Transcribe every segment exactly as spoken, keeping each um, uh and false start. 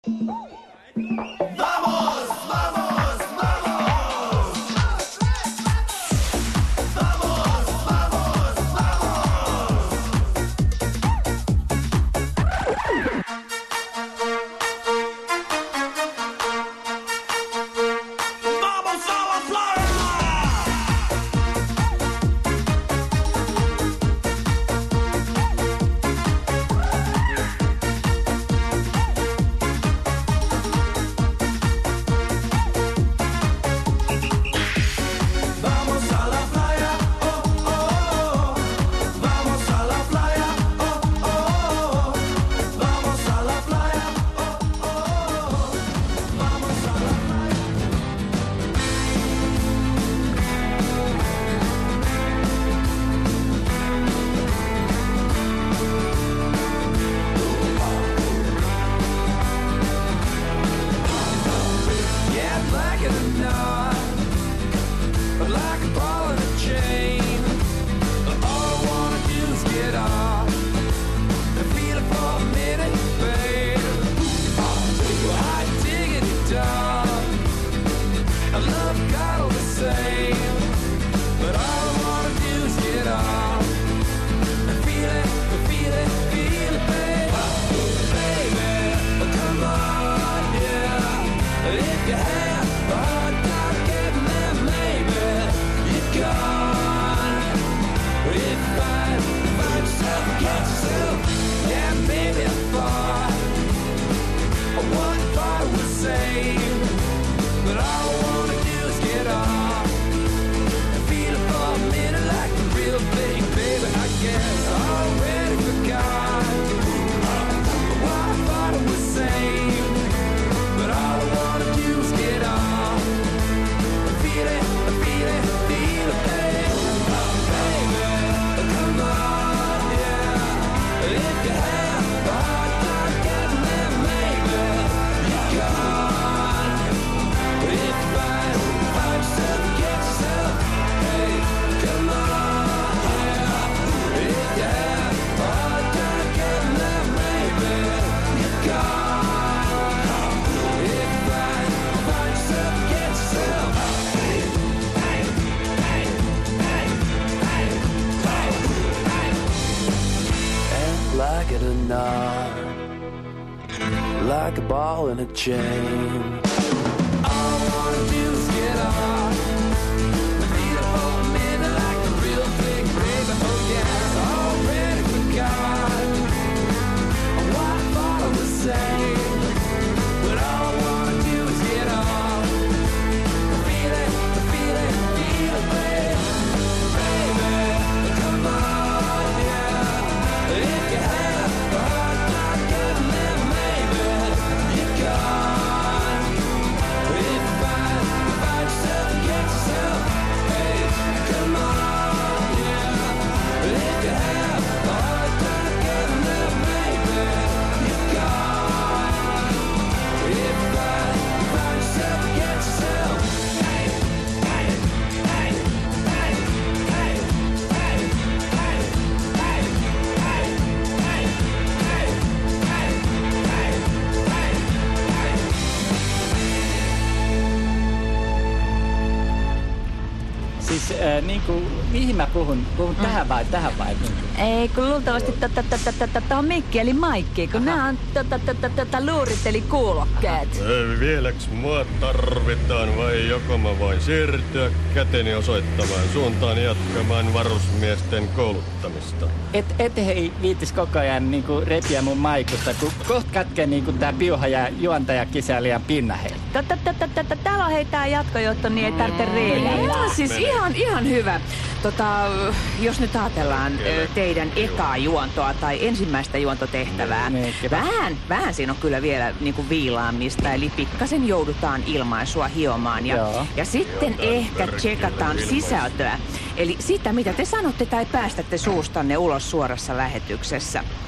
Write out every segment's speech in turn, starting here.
Like a ball in a chain. All I wanna do is get off. Feel it for a minute like a real big baby. Oh yeah, already forgot what I thought I was saying. But all I wanna do is get off. Feel it, feel it, feel it, baby. Baby, come on, yeah. If you have a hard time getting there, maybe you gone. If you find, find yourself and get yourself, hey, come on, yeah. If you have a hard time getting there, maybe you gone. If you find, find yourself and get yourself, hey, hey, hey, hey, hey, hey, hey, hey, hey, hey, hey, hey, hey, hey, hey. Siis äh, niinku, mihin mä puhun? Puhun mm. tähän vai tähän vai? Ei, kun luultavasti tuohon mikki eli maikki, kun nämä on luurit eli kuulokkeet. Vieläks mua tarvitaan vai joko mä voin siirtyä käteni osoittamaan suuntaan jatkamaan varusmiesten kouluttamista? Et, et hei viitis koko ajan niinku repiä mun maikusta, kun koht kätkee niinku tää piuha ja juontaja kisää liian pinna hei. Täällä on hei tää jatkojohto, niin ei tarvitse riidellä. Tämä on siis ihan, ihan hyvä. Tota, jos nyt ajatellaan ö, teidän ekaa juontoa tai ensimmäistä juontotehtävää, Niin, niin, vähän, vähän siinä on kyllä vielä niin kuin viilaamista, eli pikkasen joudutaan ilmaisua hiomaan ja, Joo. ja sitten Joo, ehkä tsekataan sisältöä. Eli sitä, mitä te sanotte tai päästätte suustanne ulos suorassa lähetyksessä.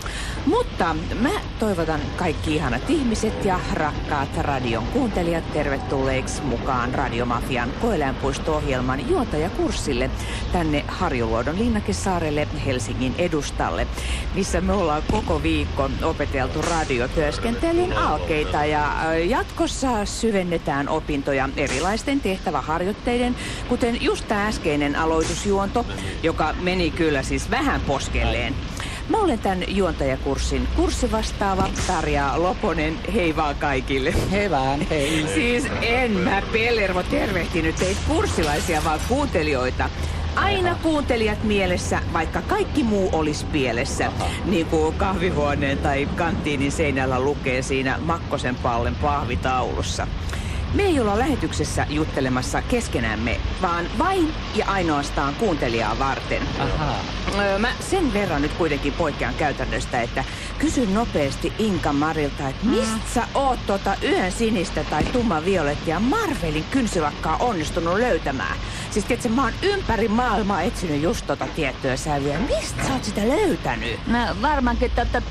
Mutta mä toivotan kaikki ihanat ihmiset ja rakkaat radion kuuntelijat tervetulleiksi mukaan Radiomafian koeläinpuisto-ohjelman juontajakurssille tänne Harjuluodon Linnakesaarelle Helsingin edustalle, missä me ollaan koko viikko opeteltu radiotyöskentelyn alkeita ja jatkossa syvennetään opintoja erilaisten tehtäväharjoitteiden, kuten just tämä äskeinen aloitusjuonto, joka meni kyllä siis vähän poskelleen. Mä olen tämän juontajakurssin kurssivastaava Tarja Loponen. Hei vaan kaikille. Hei vaan, hei. Siis en mä Pellervo tervehtinyt teitä kurssilaisia, vaan kuuntelijoita. Aina kuuntelijat mielessä, vaikka kaikki muu olisi pielessä. Aha. Niin kuin kahvihuoneen tai kanttiinin seinällä lukee siinä Makkosen Pallen pahvitaulussa. Me ei olla lähetyksessä juttelemassa keskenämme, vaan vain ja ainoastaan kuuntelijaa varten. Aha. Mä sen verran nyt kuitenkin poikkean käytännöstä, että kysyn nopeasti Inka Marilta, että mistä sä oot tota yön sinistä tai tumman violettia Marvelin kynsilakkaa onnistunut löytämään? Siis tiedätkö, mä oon ympäri maailmaa etsinyt just tota tiettyä sävyä. Mistä sä oot sitä löytänyt? No varmaankin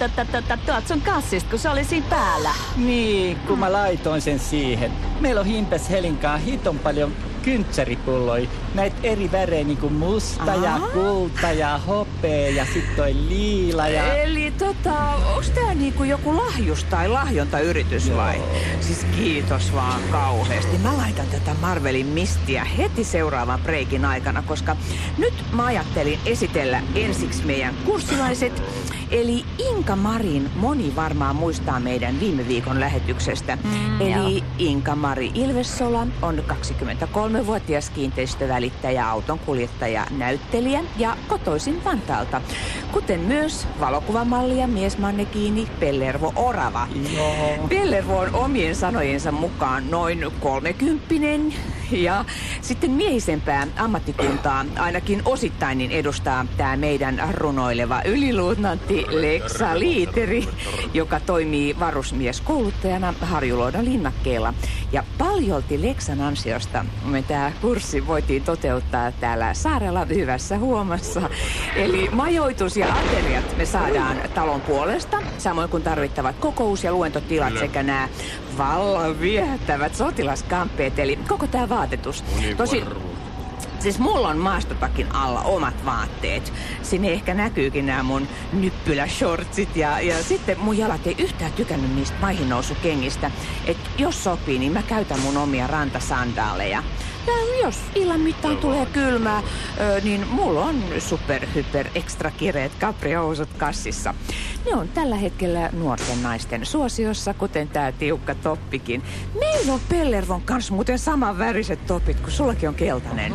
tuolta sun kassista, kun se oli siinä päällä. Niin, kun mä laitoin sen siihen. Meillä on Himpes Helinkaan hiton paljon kyntsäripulloja. Näitä eri värejä, niin kuin musta ja kulta ja hopea ja sit toi liila ja... Eli tota, onks tää niinku joku lahjus tai lahjontayritys vai? Joo. Siis kiitos vaan kauheesti. Mä laitan tätä Marvelin mistiä heti seuraavan breikin aikana, koska nyt mä ajattelin esitellä ensiksi meidän kurssilaiset. Eli Inka Marin moni varmaan muistaa meidän viime viikon lähetyksestä. Mm, Eli joo. Inka Mari Ilvessola on kaksikymmentäkolmevuotias kiinteistövälittäjä, autonkuljettaja, näyttelijä ja kotoisin Vantaalta. Kuten myös valokuvamalli ja miesmannekiini Pellervo Orava. Joo. Pellervo on omien sanojensa mukaan noin kolmekymppinen ja sitten miehisempää ammattikuntaa ainakin osittain niin edustaa tämä meidän runoileva yliluutnantti Leksa Liiteri, joka toimii varusmieskouluttajana Harjuluodon linnakkeella. Ja paljolti Leksan ansiosta me tämä kurssi voitiin toteuttaa täällä saarella hyvässä huomassa. Eli majoitus ja ateriat me saadaan talon puolesta, samoin kuin tarvittavat kokous- ja luentotilat sekä nämä vallan viehättävät sotilaskamppeet, eli koko tämä vaatetus. Tosi, siis mulla on maastotakin alla omat vaatteet. Sinne ehkä näkyykin nämä mun nyppyläshortsit ja, ja sitten mun jalat ei yhtään tykännyt niistä maihinnousukengistä. Et jos sopii, niin mä käytän mun omia rantasandaaleja. Ja jos illan mittaan tulee kylmää, niin mulla on super, hyper, ekstra kireet kaprihousut kassissa. Ne on tällä hetkellä nuorten naisten suosiossa, kuten tää tiukka toppikin. Meillä on Pellervon kanssa muuten saman väriset topit, kun sullakin on keltainen.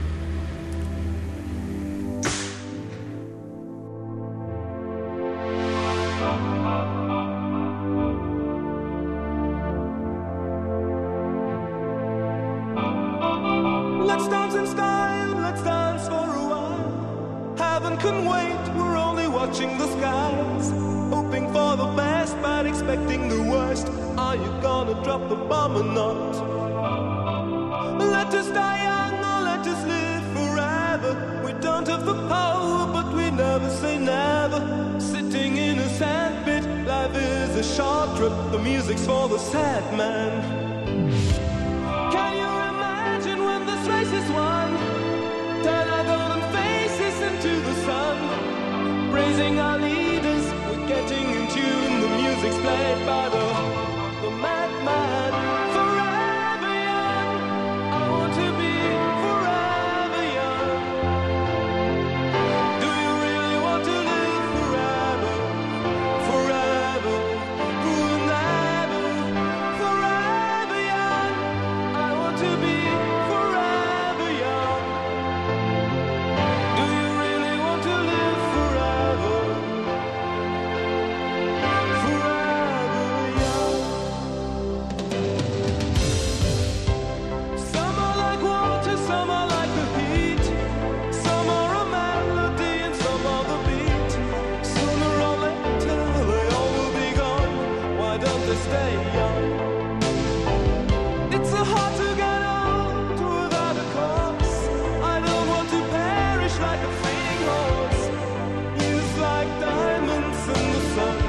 Let's dance in style, let's dance for a while. Heaven can wait, we're only watching the skies. Hoping for the best, but expecting the worst. Are you gonna drop the bomb or not? Let us die young or let us live forever. We don't have the power, but we never say never. Sitting in a sandpit, life is a short trip. The music's for the sad man. Can you imagine when this race is won? Turn our golden faces into the sun. Praising our leaders, we're getting in tune. The music's played by the, the madman. Forever young, I want to be forever young. Do you really want to live forever? Forever, forever, forever young. I want to be forever young. Do you really want to live forever? Forever young. Some are like water, some are like the heat. Some are a melody and some are the beat. Sooner or later they all will be gone. Why don't they stay young? It's so hard to get old without a cause. I don't want to perish like a fleeting horse. Used like diamonds in the sun.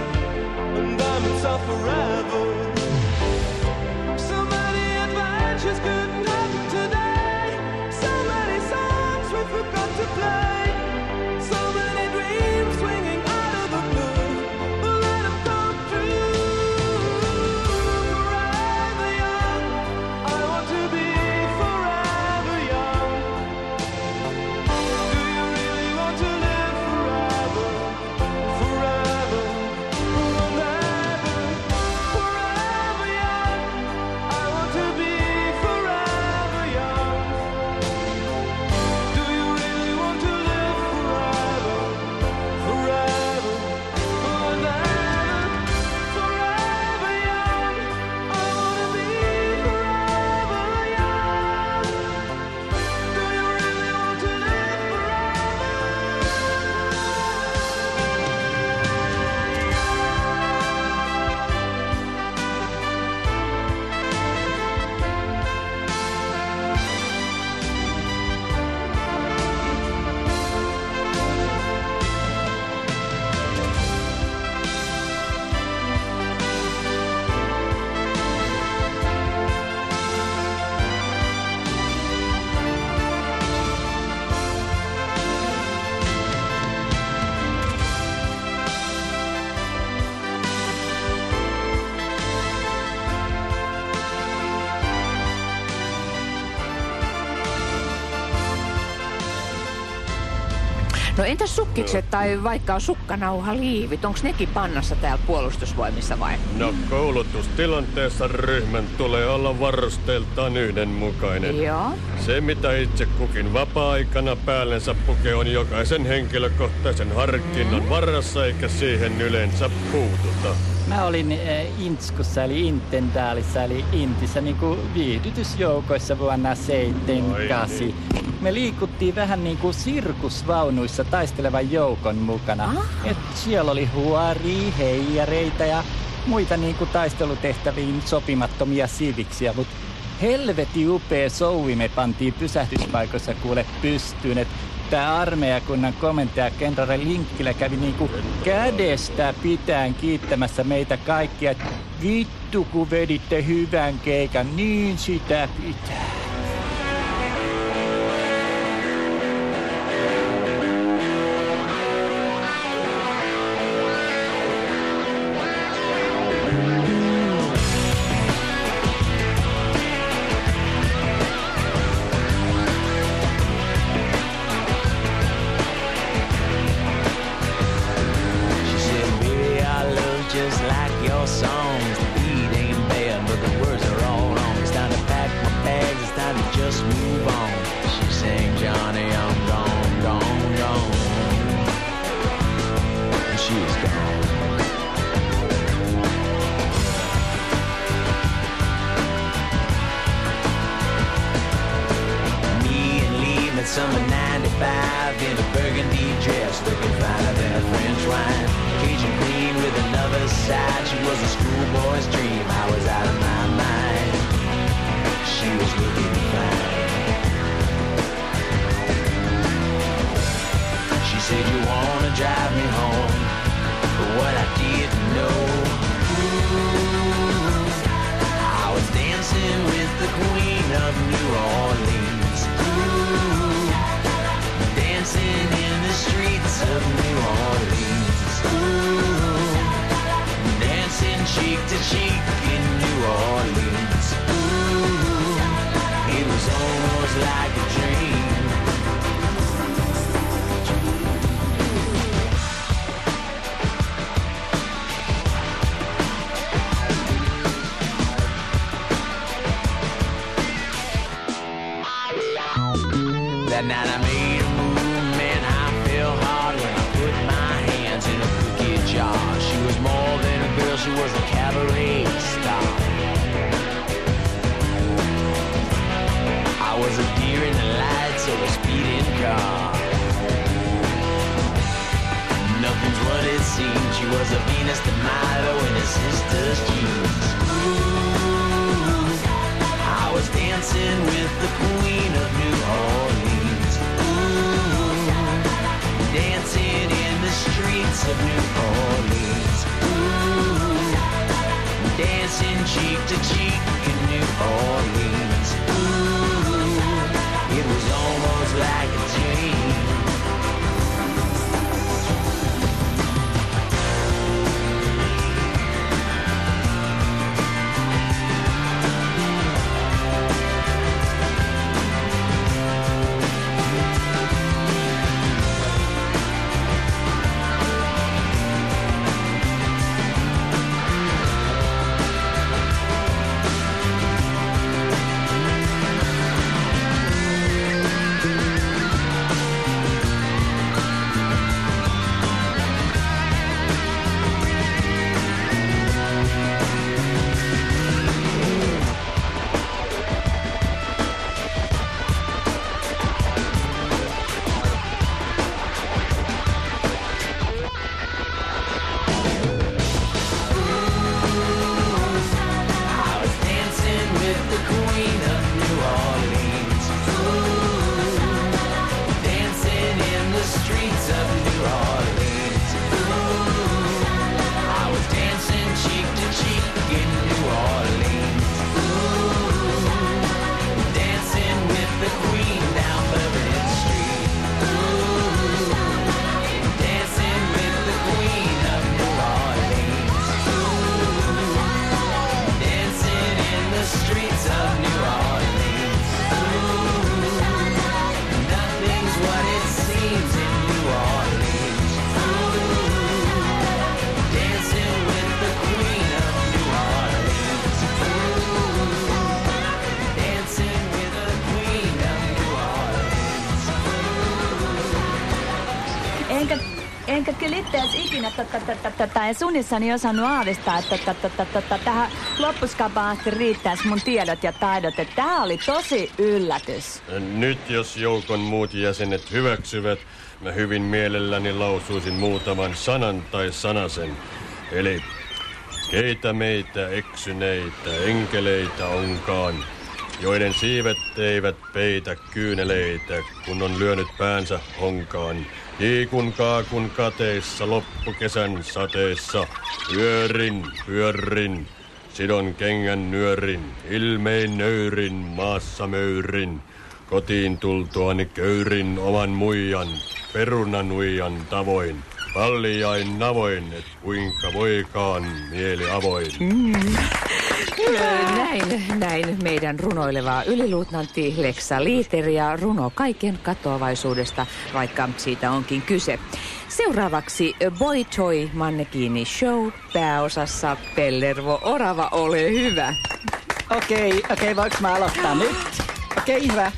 No entäs sukkikset tai vaikka sukkanauhaliivit? Onko nekin pannassa täällä puolustusvoimissa vai? No koulutustilanteessa ryhmän tulee olla varusteeltaan yhdenmukainen. Joo. Se mitä itse kukin vapaa-aikana päällensä pukee on jokaisen henkilökohtaisen harkinnan varassa eikä siihen yleensä puututa. Mä olin äh, Intskussa eli Intendaalissa eli Intissä niinku viihdytysjoukoissa vuonna seitsemänkymmentäkahdeksan. Niin. Me liikuttiin vähän niinku sirkusvaunuissa taistelevan joukon mukana. Et siellä oli huoria, heijareita ja muita niinku taistelutehtäviin sopimattomia siviksiä, mut helveti upea souvi me pantiin pysähdyspaikoissa kuule pystyyn, et tää armeijakunnan komentaja kenraali Linkkilä kävi niinku kädestä pitäen kiittämässä meitä kaikkia, että vittu kun veditte hyvän keikan, niin sitä pitää. Summer ninety-five in a burgundy dress, looking finer than a French wine. Cajun queen with another side, she was a schoolboy's dream. I was out of my mind. She was looking fine. She said, you wanna drive me home, but what I didn't know, ooh, I was dancing with the queen of New Orleans. Ooh, dancing in the streets of New Orleans. Ooh, dancing cheek to cheek in New Orleans. Ooh, it was almost like a dream. That night I made a move, man, I fell hard when I put my hands in a cookie jar. She was more than a girl, she was a cabaret star. I was a deer in the lights of a speeding car. Nothing's what it seemed, she was a Venus de Milo in her sister's jeans. Ooh, I was dancing with the queen of New Orleans. Dancing in the streets of New Orleans. Ooh, dancing cheek to cheek in New Orleans. Ooh, it was almost like a dream. enkä kyllä itseäsi ikinä edes unissani osannut aavistaa, että tähän loppuskapaan asti riittäisi mun tiedot ja taidot. Että tää oli tosi yllätys. Nyt jos joukon muut jäsenet hyväksyvät, mä hyvin mielelläni lausuisin muutaman sanan tai sanasen. Eli keitä meitä eksyneitä enkeleitä onkaan, joiden siivet eivät peitä kyyneleitä, kun on lyönyt päänsä honkaan. Kiikun kaakun kateissa loppukesän sateessa, pyörin, pyörin, sidon kengän nyörin, ilmein nöyrin, maassa möyrin. Kotiin tultuani köyrin oman muijan, perunanuijan tavoin. Palliain navoin, et kuinka voikaan mieli avoin. Mm. Näin, näin meidän runoileva yliluutnantti Lexa Liiter ja runo kaiken katoavaisuudesta, vaikka siitä onkin kyse. Seuraavaksi Boy Toy Mannekiini Show, pääosassa Pellervo Orava, ole hyvä. Okei, okay, okei, okay, voinko mä aloittaa nyt? Okei, okay, hyvä.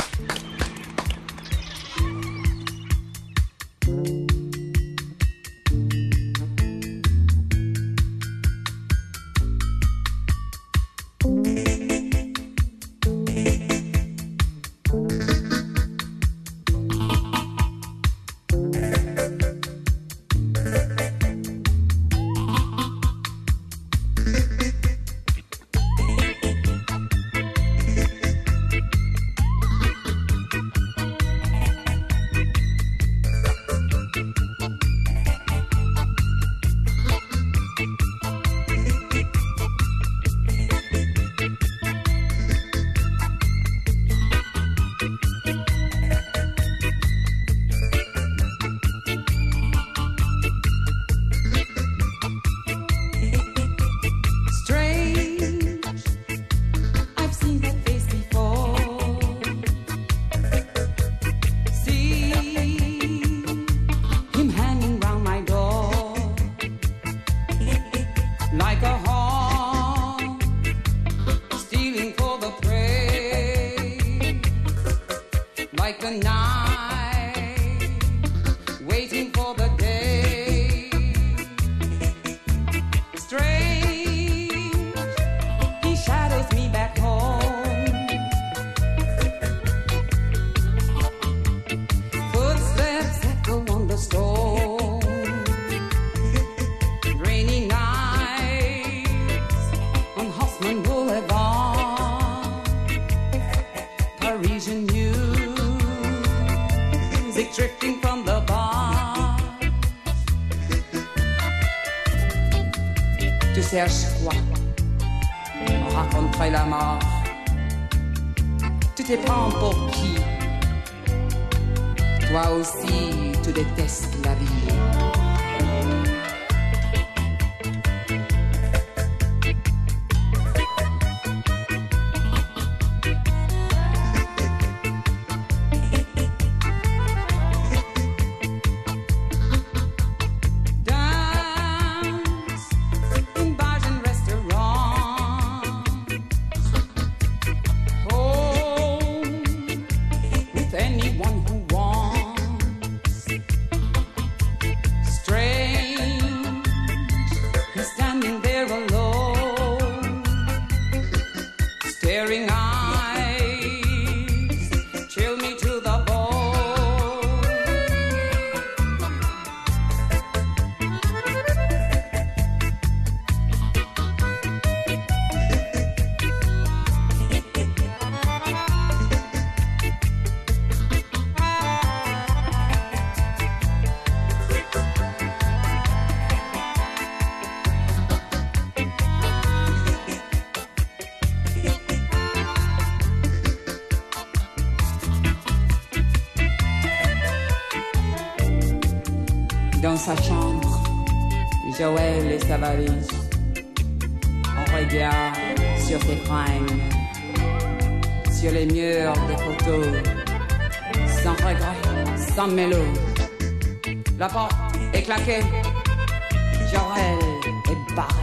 Serge quoi on raconterait la mort. Tu te prends pour qui? Toi aussi, tu détestes la vie. Dans sa chambre, Joël et sa valise. On regarde sur ses fringues, sur les murs des photos, sans regret, sans mélo. La porte est claquée, Joël est barré.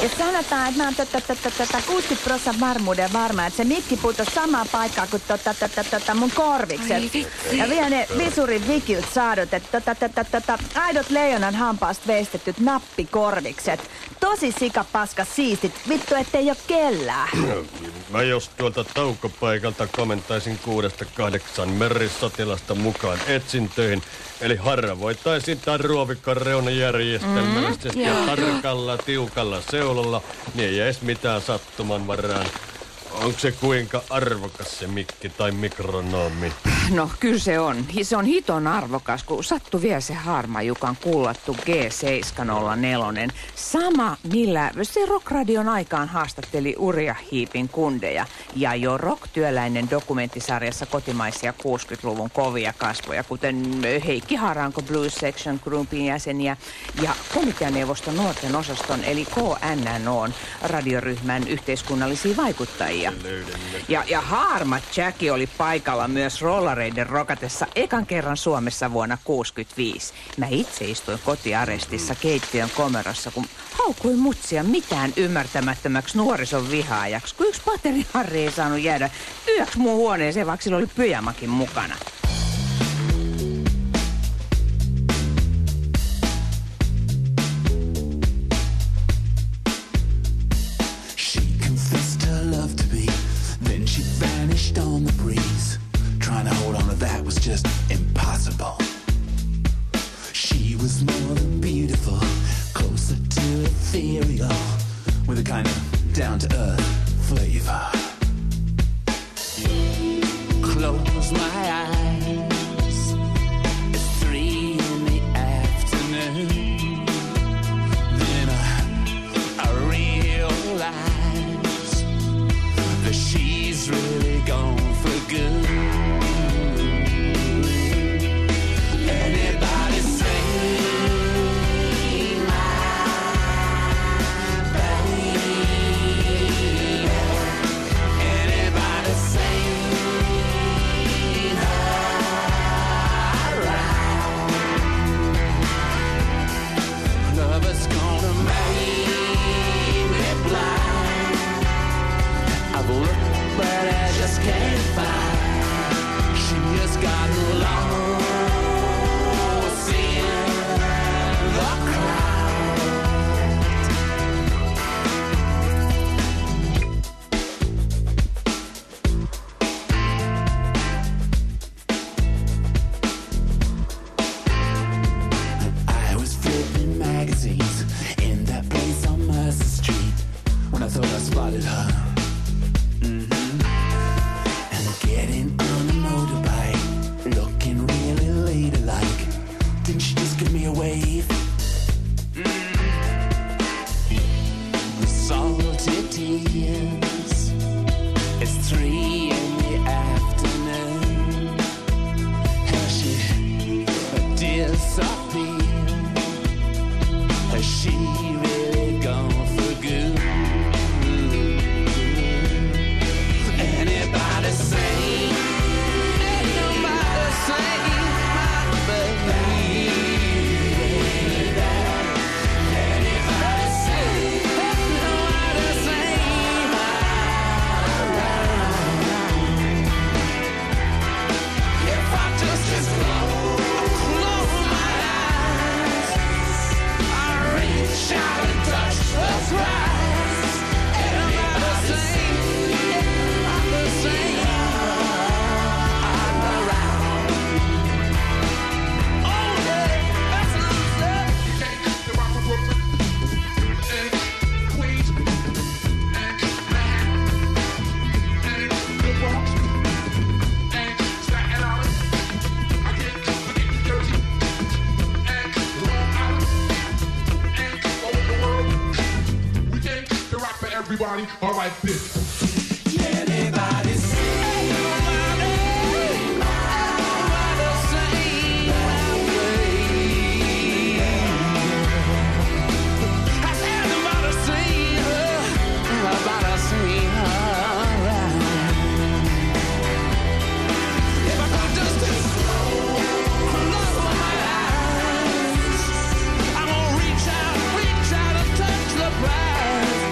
Ja sanotaan, että mä oon kuusikymmentä prosenttia varmuuden varma, että se mikki putosi samaan paikkaan kuin tota, tota, tota, mun korvikset. Ja vielä ne visurin vikiltä saadut, että tota, tota, tota, aidot leijonan hampaasta veistettyt nappikorvikset. Tosi sikapaska siistit, vittu ettei oo kellään. Mä jos tuolta taukopaikalta komentaisin kuudesta kahdeksan merisotilasta mukaan etsintöihin. Eli haravoitaisiin tämän ruovikon reunajärjestelmällisesti mm, ja tarkalla, tiukalla seulalla, niin ei jäisi mitään sattuman varaan. Onko se kuinka arvokas se mikki tai mikronomi? No, kyllä se on. Se on hiton arvokas, kun sattui vielä se Harmajukan kullattu G seitsemän nolla neljä. Sama, millä se Rockradion aikaan haastatteli Uria Heepin kundeja. Ja jo Rock-työläinen dokumenttisarjassa kotimaisia kuusikymmentäluvun kovia kasvoja, kuten Heikki Haranko Blues Section Groupin jäseniä ja komiteaneuvoston nuorten osaston, eli K N N O:n radioryhmän yhteiskunnallisia vaikuttajia. Ja, ja Harma Jackie oli paikalla myös rollareiden rokatessa ekan kerran Suomessa vuonna kuusikymmentäviisi. Mä itse istuin kotiarestissa keittiön komerossa, kun haukuin mutsia mitään ymmärtämättömäksi nuorison vihaajaksi, kun yksi pateri Harri ei saanut jäädä yöksi mun huoneeseen, vaikka sillä oli pyjamakin mukana. On the breeze, trying to hold on to that was just impossible. She was more than beautiful, closer to ethereal, with a kind of down-to-earth flavor. Close my eyes, it's three in the afternoon. Then I, I realize that she's really gone for good. Anybody say my baby? Anybody say her right? Love is gonna make me blind. I've looked, but I just can't find. She has gotten lost in the crowd. I was flipping magazines in that place on Mercer Street when I thought I spotted her. Getting on a motorbike, looking really ladylike. Didn't she just give me a wave? Mm. The salty tears. It's three in the afternoon. Has she disappeared? Has she really gone for good? Anybody say? Everybody, all right, this. Anybody say? I'm gonna reach out, reach out and touch the prize.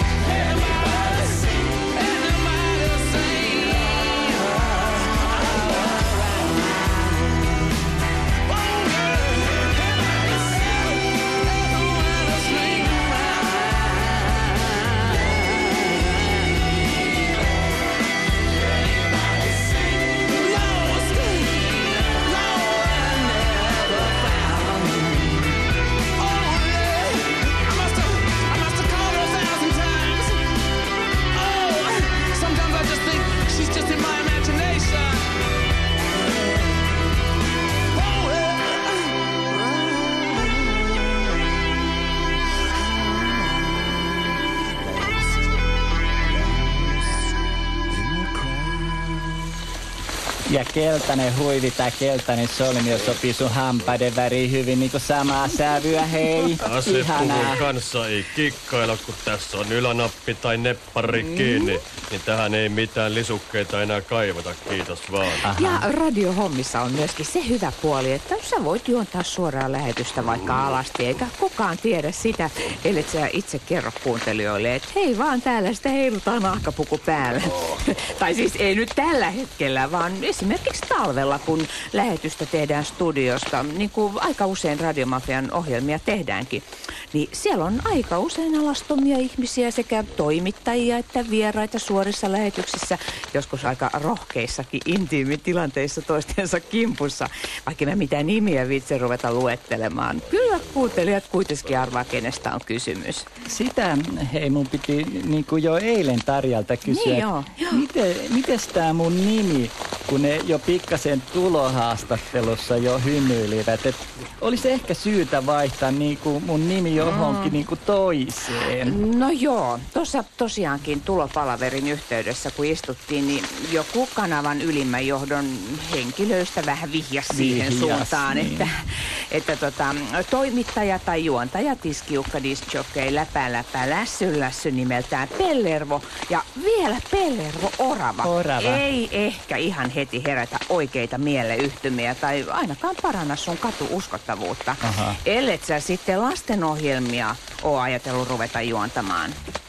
Ja keltainen huivi tai keltainen solmio sopii sun hampaiden väriin hyvin niinku samaa sävyä, hei. Asepuvun kanssa ei kikkailla, kun tässä on ylänappi tai neppari mm. kiinni. Niin tähän ei mitään lisukkeita enää kaivata, kiitos vaan. Aha. Ja radiohommissa on myöskin se hyvä puoli, että sä voit juontaa suoraan lähetystä vaikka alasti, eikä kukaan tiedä sitä, ellei sä itse kerro kuuntelijoille, että hei vaan täällä sitä heilutaan nahkapuku päällä. Oh. Tai siis ei nyt tällä hetkellä, vaan esimerkiksi talvella, kun lähetystä tehdään studiosta, niin kuin aika usein Radiomafian ohjelmia tehdäänkin, niin siellä on aika usein alastomia ihmisiä, sekä toimittajia että vieraita suorissa lähetyksissä, joskus aika rohkeissakin intiimitilanteissa toistensa kimpussa, vaikka mä mitään nimiä vitsi ruveta luettelemaan. Kyllä kuuntelijat kuitenkin arvaa, kenestä on kysymys. Sitä, hei, mun piti niin kuin jo eilen Tarjalta kysyä, niin joo, joo. Miten, mites tää mun nimi, kun ne jo pikkasen tulohaastattelussa jo hymyilivät, että olisi ehkä syytä vaihtaa niin kuin mun nimi johonkin mm. niin kuin toiseen. No joo, tuossa tosiaankin tulopalaverin yhteydessä, kun istuttiin, niin joku kanavan ylimmän johdon henkilöistä vähän vihjasi siihen Vihjas, suuntaan, niin. että, että tota, toimittaja tai juontaja tiskiukka discjockey läpä läpä lässy lässy nimeltään Pellervo ja vielä Pellervo Orava. Orava. Ei ehkä ihan heti herätä oikeita mieleyhtymiä tai ainakaan paranna sun katuuskottavuutta. Aha. Ellet sä sitten lastenohjelmia oo ajatellut ruveta juontamaan.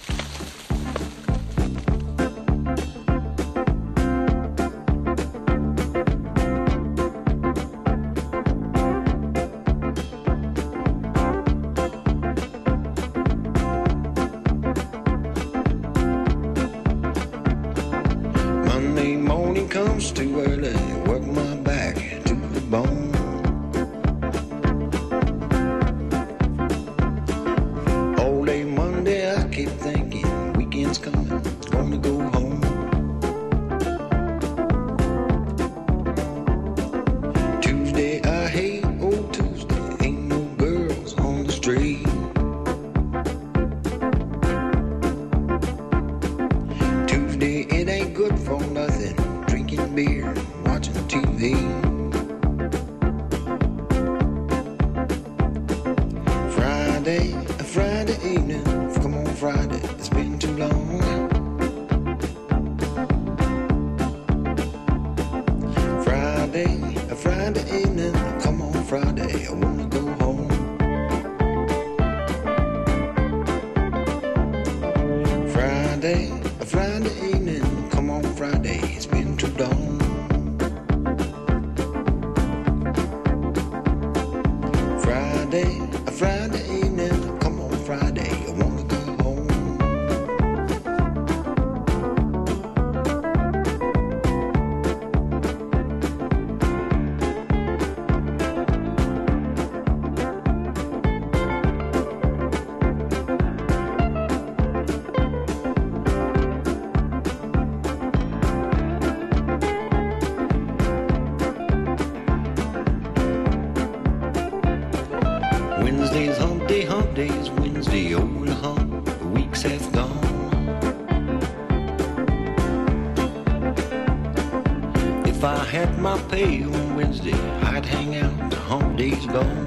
Monday morning comes too early, work my back to the bone. All day Monday I keep thinking, weekend's coming, gonna go home. Tuesday I hate old Tuesday, ain't no girls on the street. Tuesday it ain't good for nothing, drinking beer, watching T V. Friday, a Friday evening, come on Friday, it's been too long. Friday, a Friday evening, come on Friday, I wanna go home. Friday, a Friday evening, come on Friday, it's been too long. Friday, a Friday evening, come on Friday, I wanna go home. Wednesday's hump day, hump day's Wednesday, over the hump, the weeks have gone. If I had my pay on Wednesday, I'd hang out, the hump day's gone.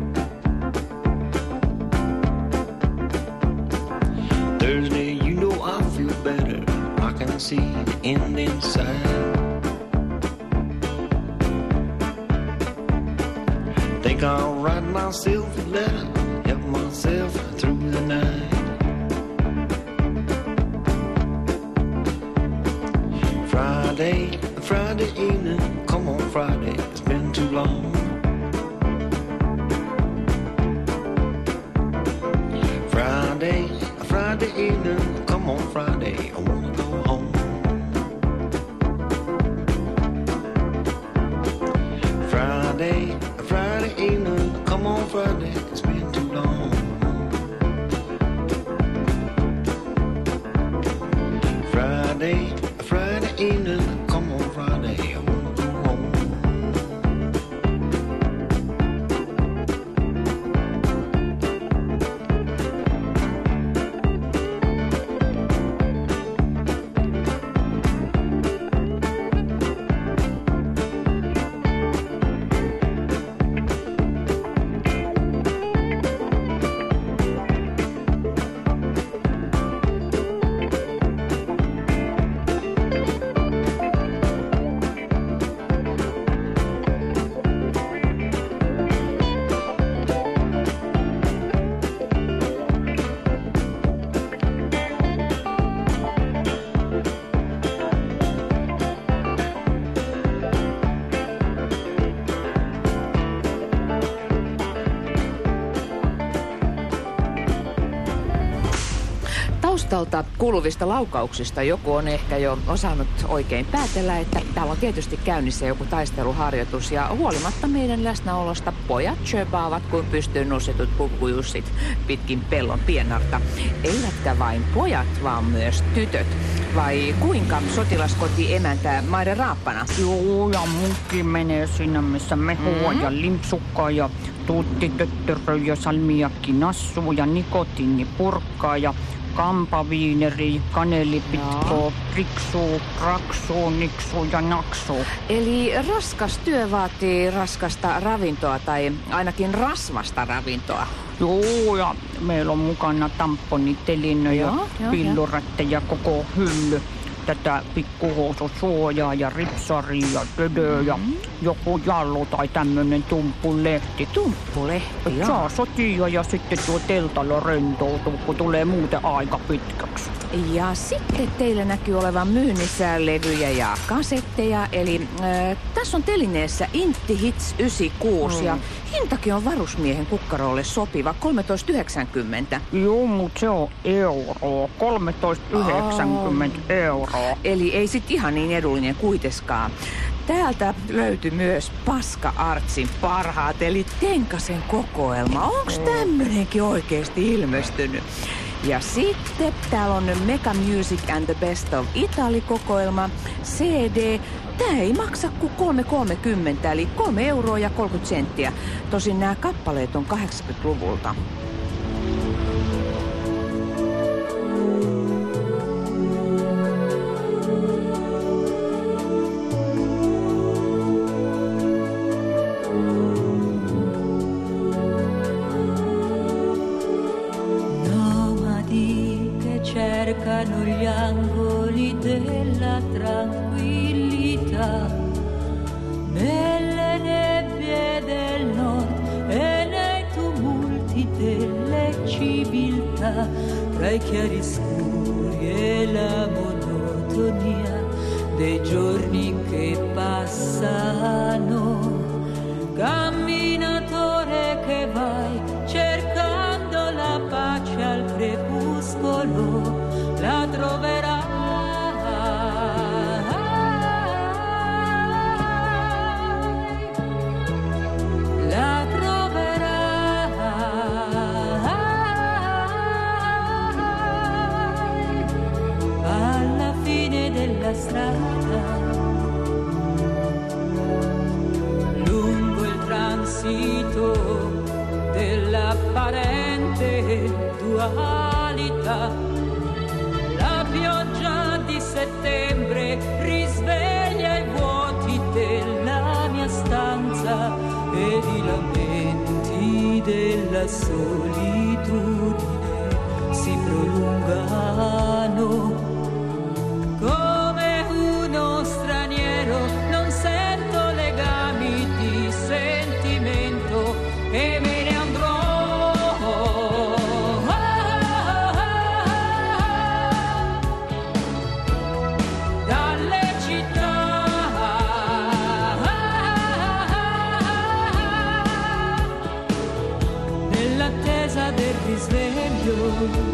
Thursday, you know I feel better, I can see the end inside. Think I'll write myself a letter, help myself through the night. Friday, Friday evening, come on Friday, it's been too long. Friday, Friday evening, come on Friday, I wanna go home. Friday, Friday evening, come on Friday, it's been too long. Friday, Friday evening, come on listalta kuuluvista laukauksista joku on ehkä jo osannut oikein päätellä, että täällä on tietysti käynnissä joku taisteluharjoitus ja huolimatta meidän läsnäolosta pojat chöpaavat kuin pystyyn nostetut pukkujussit pitkin pellon piennarta. Eivätkä vain pojat, vaan myös tytöt. Vai kuinka sotilaskoti emäntä Maire Raappana? Joo, ja munkin menee sinne, missä mehua mm. ja limpsukkaa ja tuuttitöttörö ja salmiakki nassuu ja nikotiinipurkkaa ja kampaviineri, kanelipitko, riksuu, raksuu, niksuu ja naksuu. Eli raskas työ vaatii raskasta ravintoa tai ainakin rasvasta ravintoa. Joo, ja meillä on mukana tamponitelinö ja pilluretteja koko hylly. Tätä pikkuhoususuojaa ja ripsaria ja dödöä ja mm. joku jallu tai tämmönen tumppulehti. Tumppulehti, joo. Saa sotia ja sitten tuo teltalo rentoutuu, kun tulee muuten aika pitkäksi. Ja sitten teillä näkyy olevan myynnissä levyjä ja kasetteja. Eli äh, tässä on telineessä Intti Hits yhdeksänkymmentäkuusi mm. ja hintakin on varusmiehen kukkarolle sopiva kolmetoista yhdeksänkymmentä. Joo, mutta se on euroa. kolmetoista yhdeksänkymmentä oh. euroa. Eli ei sit ihan niin edullinen kuiteskaan. Täältä löytyi myös Paska Artsin parhaat, eli Tenkasen kokoelma. Onks tämmönenkin oikeesti ilmestynyt? Ja sitten täällä on Mega Music and the Best of Italy-kokoelma, C D. Tää ei maksa kuin kolme kolmekymmentä, eli kolme euroa ja kolmekymmentä senttiä. Tosin nämä kappaleet on kahdeksankymmentäluvulta. Cercano gli angoli della tranquillità nelle nebbie del nord e nei tumulti delle civiltà, tra i chiaroscuri e la monotonia dei giorni che passano. Camminatore che vai cercando la pace al crepuscolo, la troverai, la troverai alla fine della strada, lungo il transito dell'apparente dualità. La pioggia di settembre risveglia i vuoti della mia stanza ed i lamenti della solitudine si prolungano. Come uno straniero non sento legami di sentimento e me ne andrò. Del risveglio.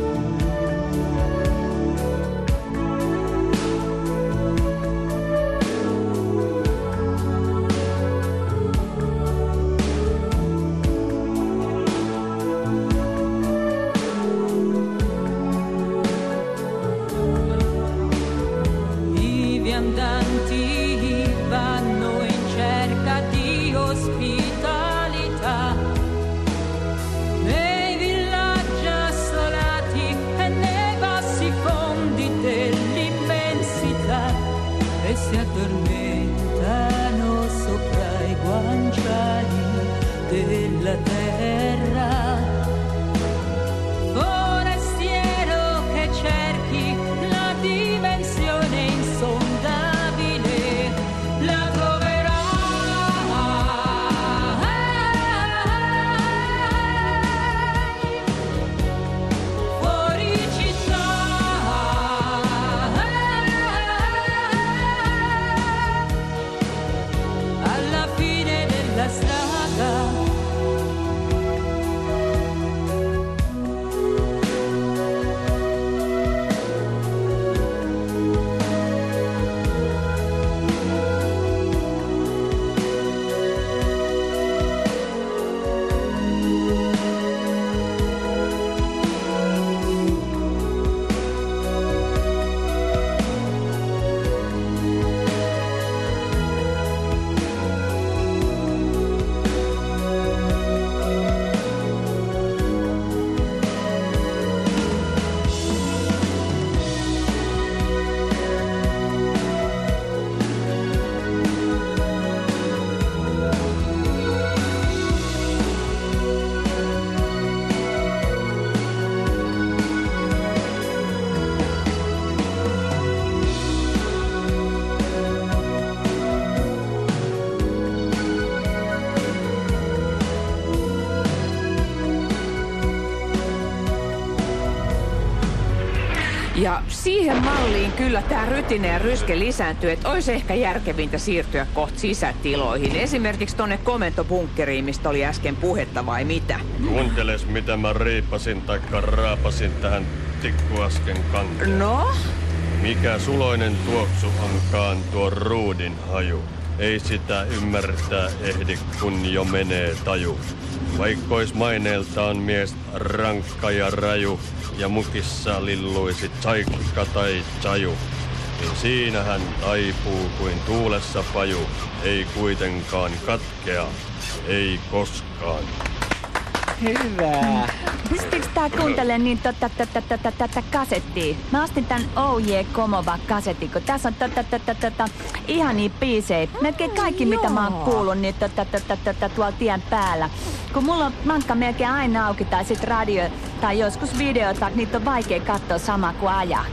I viandanti vanno in cerca di ospitalità. Nei villaggi assolati e nei bassi fondi dell'immensità e si addormentano sopra i guanciali della terra. Forestiero che cerchi la dimensione insondabile, la troverai. Alla fine della strada Ja siihen malliin kyllä tämä rytine ja ryske lisääntyy, että olisi ehkä järkevintä siirtyä kohta sisätiloihin. Esimerkiksi tonne komentobunkkeriin, mistä oli äsken puhetta vai mitä? Kuunteles, mitä mä riipasin taikka raapasin tähän tikkuasken kanteen. No? Mikä suloinen tuoksu onkaan tuo ruudin haju? Ei sitä ymmärtää ehdi, kun jo menee taju. Vaikkois maineeltaan mies rankka ja raju, ja mukissa lilluisi tsaikka tai tsaju, niin siinähän taipuu kuin tuulessa paju, ei kuitenkaan katkea, ei koskaan. Hyvä. Pystyykö tää kuuntele niin tota tota tota tota kasettia? Mä ostin tän Oh Yeah Komova kasetti, kun tässä on tota tota tota ihania biisejä. Melkein kaikki mitä mä oon kuullut niin tota tota tota tuolla tien päällä. Kun mulla on mankka melkein aina auki tai sit radio tai joskus videota, niitä on vaikea katsoa sama kuin ajaa.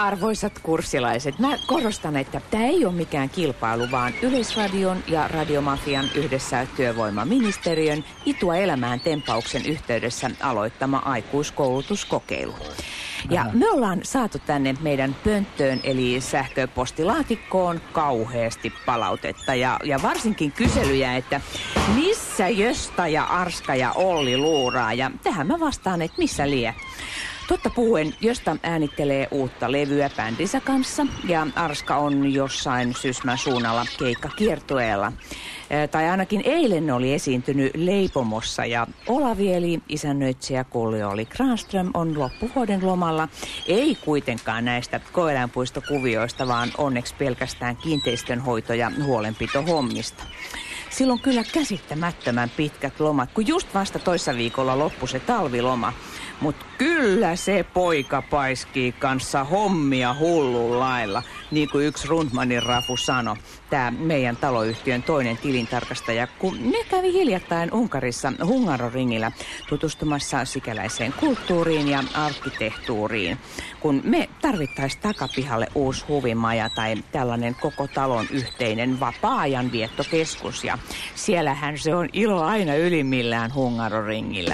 Arvoisat kurssilaiset, mä korostan, että tämä ei ole mikään kilpailu, vaan Yleisradion ja Radiomafian yhdessä työvoimaministeriön Itua elämään tempauksen yhteydessä aloittama aikuiskoulutuskokeilu. Ja me ollaan saatu tänne meidän pönttöön eli sähköpostilaatikkoon kauheasti palautetta ja, ja varsinkin kyselyjä, että missä Jösta ja Arska ja Olli luuraa, ja tähän mä vastaan, että missä lie. Totta puhuen, Jösta äänittelee uutta levyä bändinsä kanssa ja Arska on jossain Sysmän suunnalla keikkakiertueella. E, tai ainakin eilen oli esiintynyt Leipomossa ja Olavi eli isännöitsijä Kulli-Olli Granström on loppuvuoden lomalla. Ei kuitenkaan näistä koeläinpuistokuvioista, vaan onneksi pelkästään kiinteistönhoito- ja huolenpitohommista. Silloin kyllä käsittämättömän pitkät lomat, kun just vasta toissa viikolla loppui se talviloma. Mut kyllä se poika paiskii kanssa hommia hullun lailla, niin kuin yksi Rundmanin Rafu sanoi. Tämä meidän taloyhtiön toinen tilintarkastaja, kun ne kävi hiljattain Unkarissa Hungaroringillä tutustumassa sikäläiseen kulttuuriin ja arkkitehtuuriin. Kun me tarvittaisiin takapihalle uusi huvimaja tai tällainen koko talon yhteinen vapaa-ajan viettokeskus. Ja siellähän se on ilo aina ylimmillään Hungaroringillä.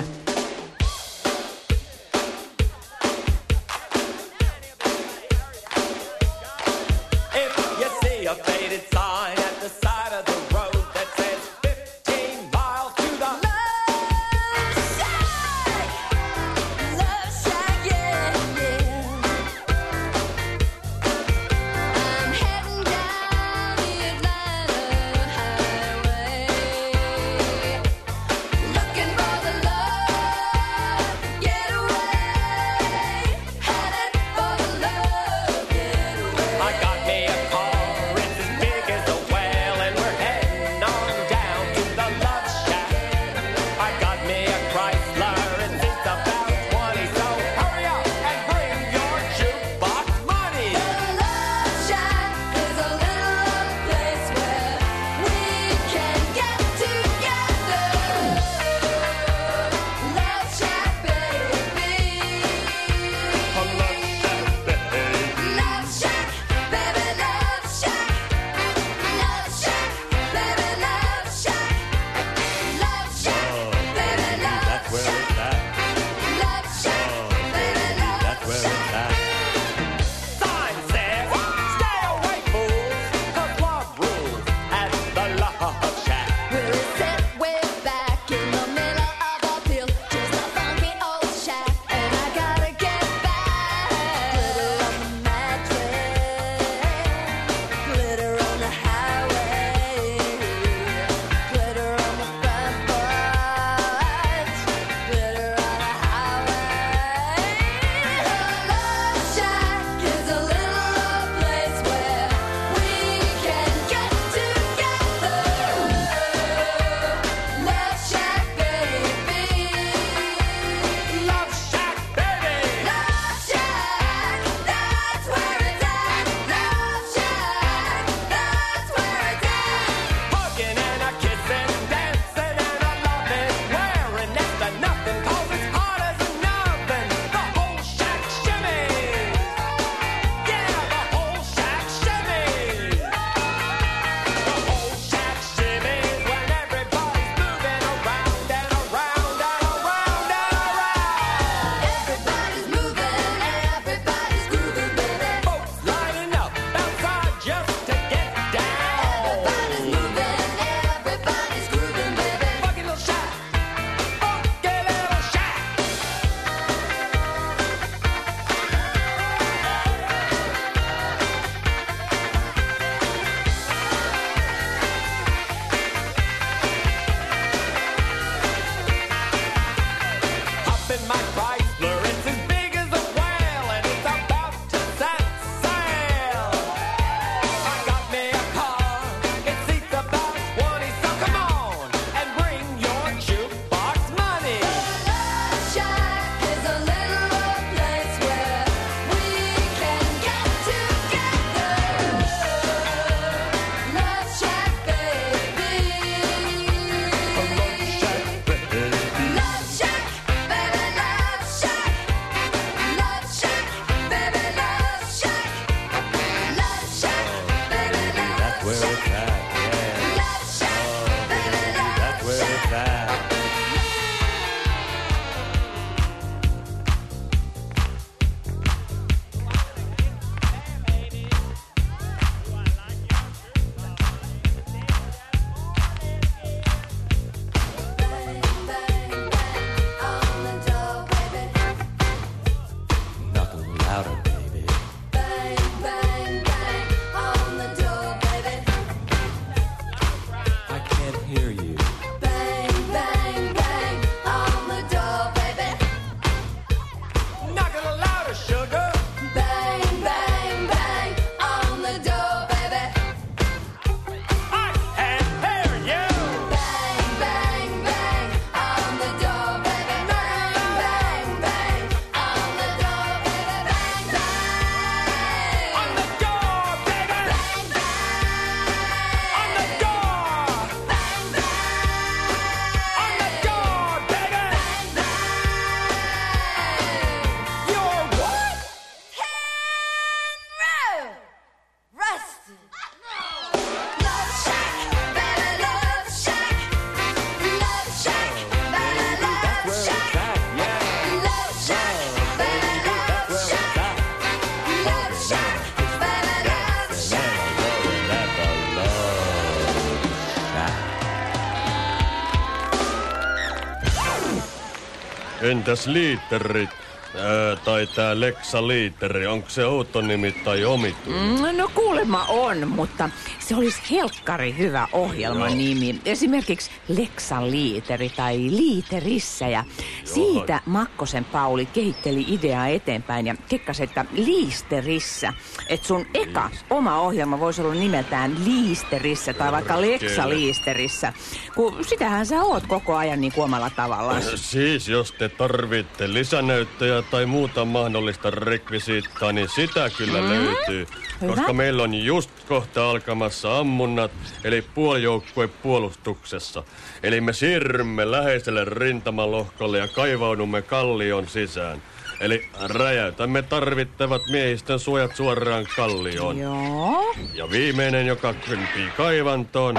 Entäs liiterit? Ää, tai tää Lexa-liiteri, onko se outo nimi tai omituinen? Mm, no kuulemma on, mutta se olisi helkkari hyvä ohjelman nimi. Esimerkiksi Lexa-liiteri tai Liiterissä. Ja siitä Makkosen Pauli kehitteli ideaa eteenpäin ja kekkasi, että Liisterissä. Että sun eka oma ohjelma voisi olla nimeltään Liisterissä tai vaikka Lexa-liisterissä. Kun sitähän sä oot koko ajan niin kuin omalla tavallaan. Siis jos te tarvitte lisänäyttöjä tai muuta mahdollista rekvisiittaa, niin sitä kyllä mm. löytyy. Hyvä. Koska meillä on just kohta alkamassa ammunnat, eli puolijoukkue puolustuksessa. Eli me siirrymme läheiselle rintamalohkolle ja kaivaudumme kallion sisään. Eli räjäytämme tarvittavat miehistön suojat suoraan kallioon. Joo. Ja viimeinen, joka kympii kaivantoon,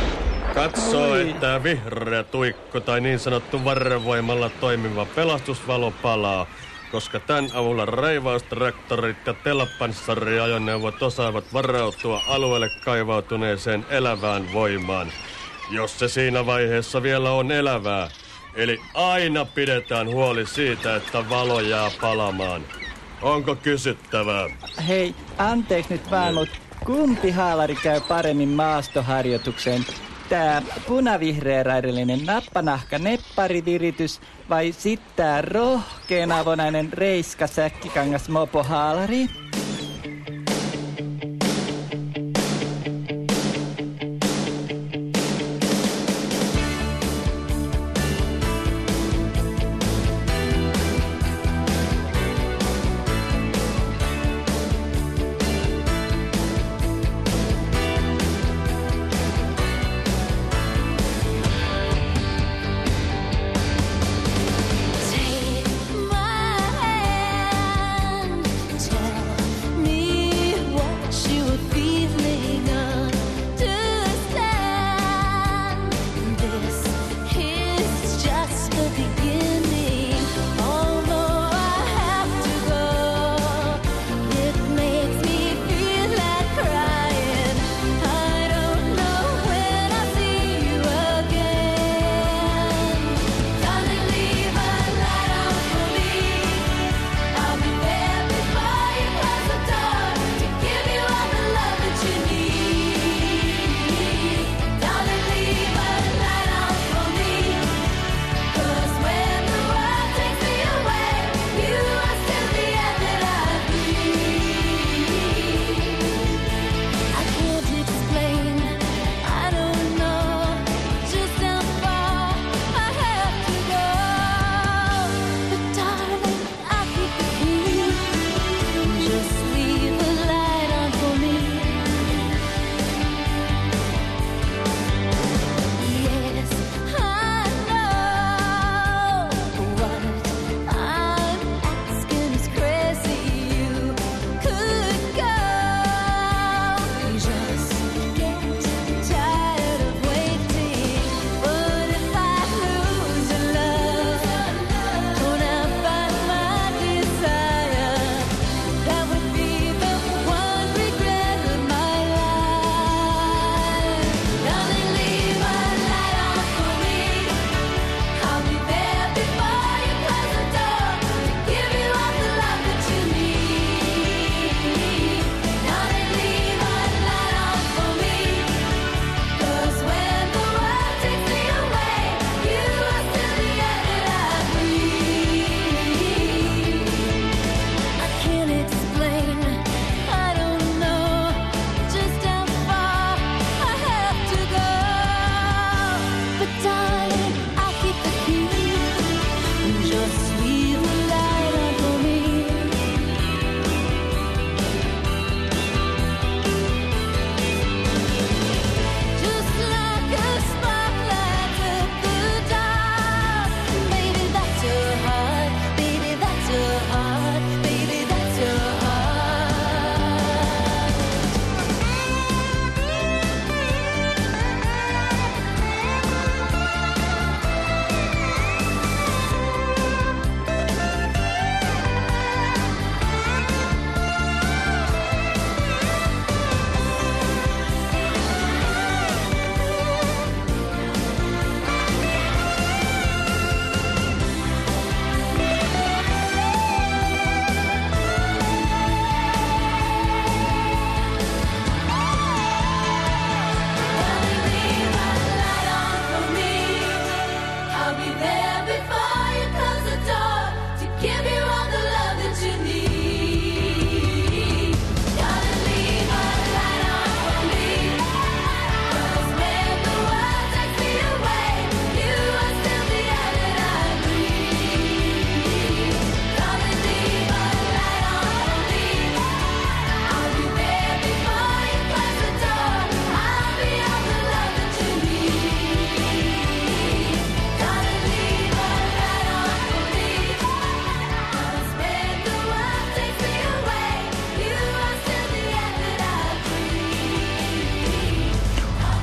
katsoo, Oi. että vihreä tuikko tai niin sanottu varavoimalla toimiva pelastusvalo palaa, koska tämän avulla raivaustraktorit ja telapanssariajoneuvot osaavat varautua alueelle kaivautuneeseen elävään voimaan, jos se siinä vaiheessa vielä on elävää. Eli aina pidetään huoli siitä, että valo jää palamaan. Onko kysyttävää? Hei, anteeksi nyt vaan, mutta kumpi haalari käy paremmin maastoharjoitukseen? Tää punavihreä raidellinen nappanahka neppariviritys vai sitten tää rohkeen avonainen reiska säkkikangas mopohaalari? Take my hand, tell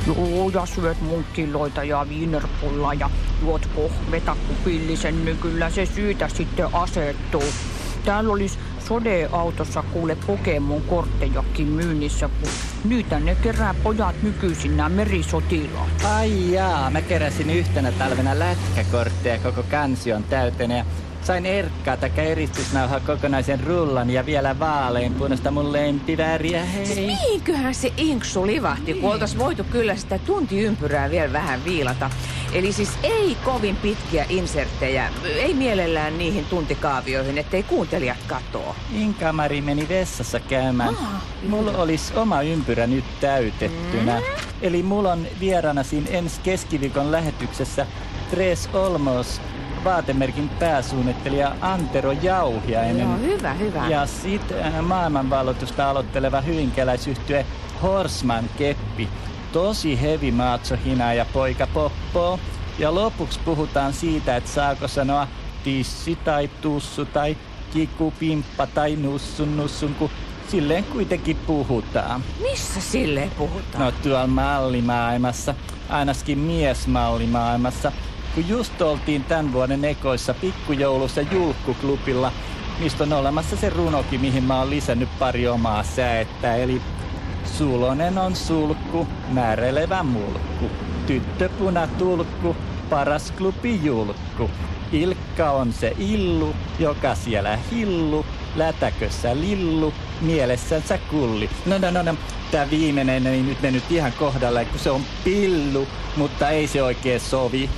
Joo, ja syöt munkkiloita ja wienerpullaa ja juot kohveta kupillisen, niin kyllä se syytä sitten asettuu. Täällä olisi Sode-autossa kuule Pokemon-korttejakin myynnissä, kun niitä ne kerää pojat nykyisin nämä merisotilaat. Ai jaa, mä keräsin yhtenä talvena lätkäkortteja, koko kansi on täytenä ja sain erkkaa taikka eristysnauhaa kokonaisen rullan ja vielä vaaleanpunaista mun lempiväriä, hei. Niinköhän se inksu livahti, kun oltais voitu kyllä sitä tuntiympyrää vielä vähän viilata. Eli siis ei kovin pitkiä inserttejä, ei mielellään niihin tuntikaavioihin, ettei kuuntelijat katoo. Inkamari meni vessassa käymään. Ah, mulla olisi oma ympyrä nyt täytettynä. Mm. Eli mulla on vieraana siinä ensi keskiviikon lähetyksessä Tres Olmos, vaatemerkin pääsuunnittelija Antero Jauhiainen. Joo, hyvä, hyvä. Ja sit äh, maailmanvalloitusta aloitteleva hyvinkäläisyhtye Horseman Keppi. Tosi heavy macho hinaa ja poika Poppo. Ja lopuksi puhutaan siitä, että saako sanoa tissi tai tussu tai kikupimppa tai nussun nussun, kun silleen kuitenkin puhutaan. Missä silleen puhutaan? No tuolla mallimaailmassa, ainakin miesmallimaailmassa. Kun just oltiin tämän vuoden ekoissa pikkujoulussa Julkkuklubilla, mistä on olemassa se runokin, mihin mä oon lisännyt pari omaa säettä. Eli sulonen on sulkku, määräilevä mulkku, tyttöpuna tulkku, paras klubi julkku. Ilkka on se illu, joka siellä hillu, lätäkössä lillu, mielessänsä kulli. No no no no, tää viimeinen ei nyt mennyt ihan kohdalle, kun se on pillu, mutta ei se oikein sovi.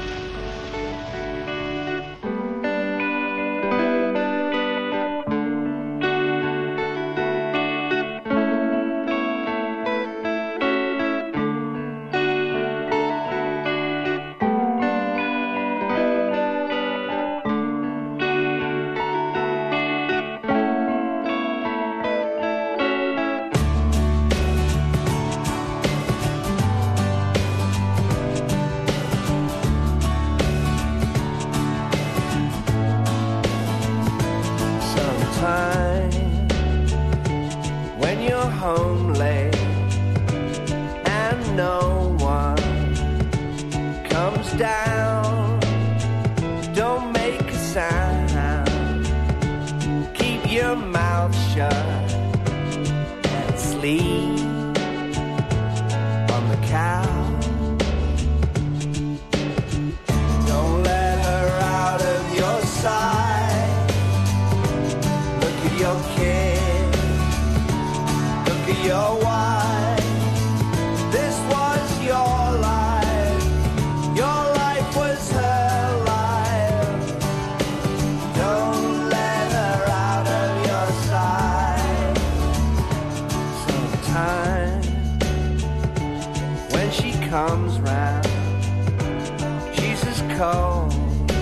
Comes round, she's as cold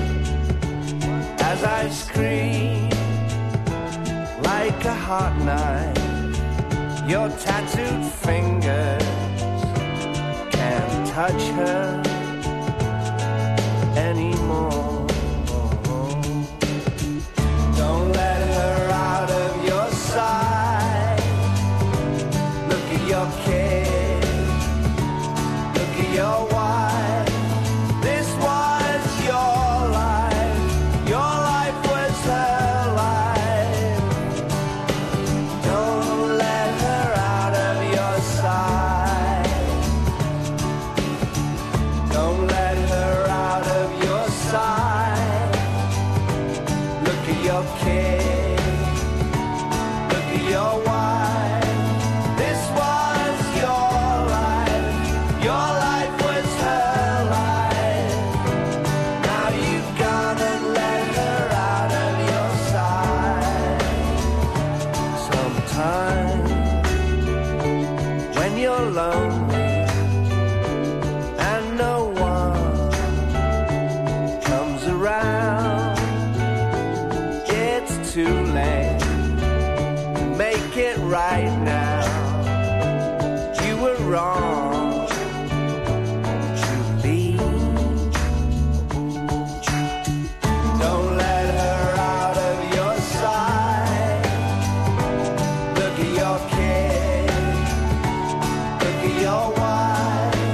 as ice cream, like a hot knife. Your tattooed fingers can't touch her anymore. Don't let her out of your sight. Look at your kid. Your wife, this was your life, your life was her life. Don't let her out of your sight. Don't let her out of your sight. Look at your kid, look at your wife, this was your life, your life. Lonely and no one comes around, it's too late to make it right now. You were wrong to leave. Don't let her out of your sight. Look at your kid, your wife.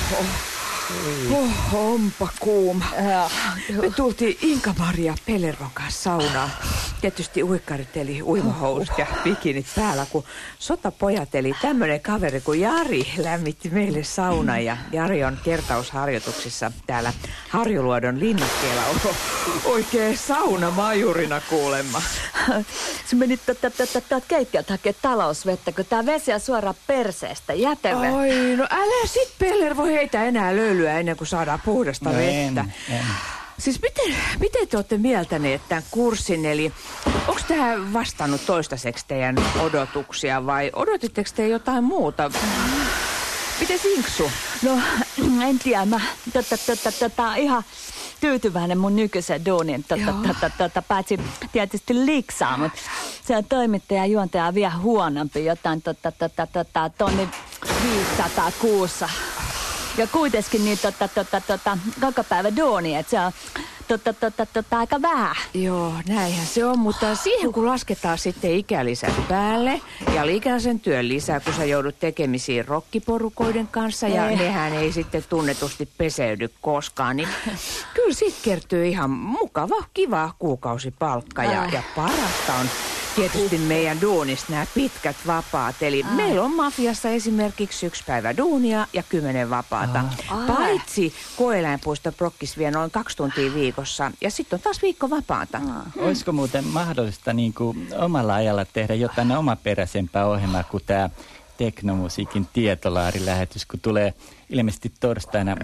Oh, onpa kuuma. Me tultiin Inka-Maria Pellervon kanssa saunaan. Tietysti uikkarit eli uimahousut ja bikinit päällä, kun sotapojat eli tämmöinen kaveri kuin Jari lämmitti meille saunan. Ja Jari on kertausharjoituksissa täällä Harjuluodon linnakkeella. Oho, oikein saunamajurina kuulemma. Se meni keittiöltä hakea talousvettä, kun tää vesi on suoraan perseestä, jätevettä. Oi, no älä sit Pellervo heitä enää löylyä ennen kuin saadaan puhdasta No vettä. en, en. Siis miten, miten te olette mieltäneet tämän kurssin, eli onko tämä vastannut toistaiseksi teidän odotuksia vai odotitteko te jotain muuta? Miten Inksu? No, en tiedä. Mä tota, tota, tota, ihan tyytyväinen mun nykyiseen duuniin. Tota, tota, tota, päätsin tietysti liksaa, mutta se on toimittaja ja juontaja vielä huonompi. Jotain tota, tota, tota, tonni viisisataa kuussa. Ja kuitenkin niin tota, tota, tota, koko päivä duuni, että se on tota, tota, tota, aika vähän. Joo, näinhän se on, mutta siihen kun lasketaan sitten ikälisät päälle ja liikäisen työn lisää, kun sä joudut tekemisiin rokkiporukoiden kanssa ja Ei. nehän ei sitten tunnetusti peseydy koskaan, niin kyllä siitä kertyy ihan mukava, kiva kuukausipalkka ja, ja parasta on tietysti meidän duunista nämä pitkät vapaat. Eli Ai. meillä on mafiassa esimerkiksi yksi päivä duunia ja kymmenen vapaata. Ai. Paitsi koeläinpuisto prokkis vie noin kaksi tuntia viikossa ja sitten on taas viikko vapaata. Mm. Olisiko muuten mahdollista niin kuin omalla ajalla tehdä jotain omaperäisempää ohjelmaa kuin tämä Teknomusiikin tietolaarilähetys, kun tulee ilmeisesti torstaina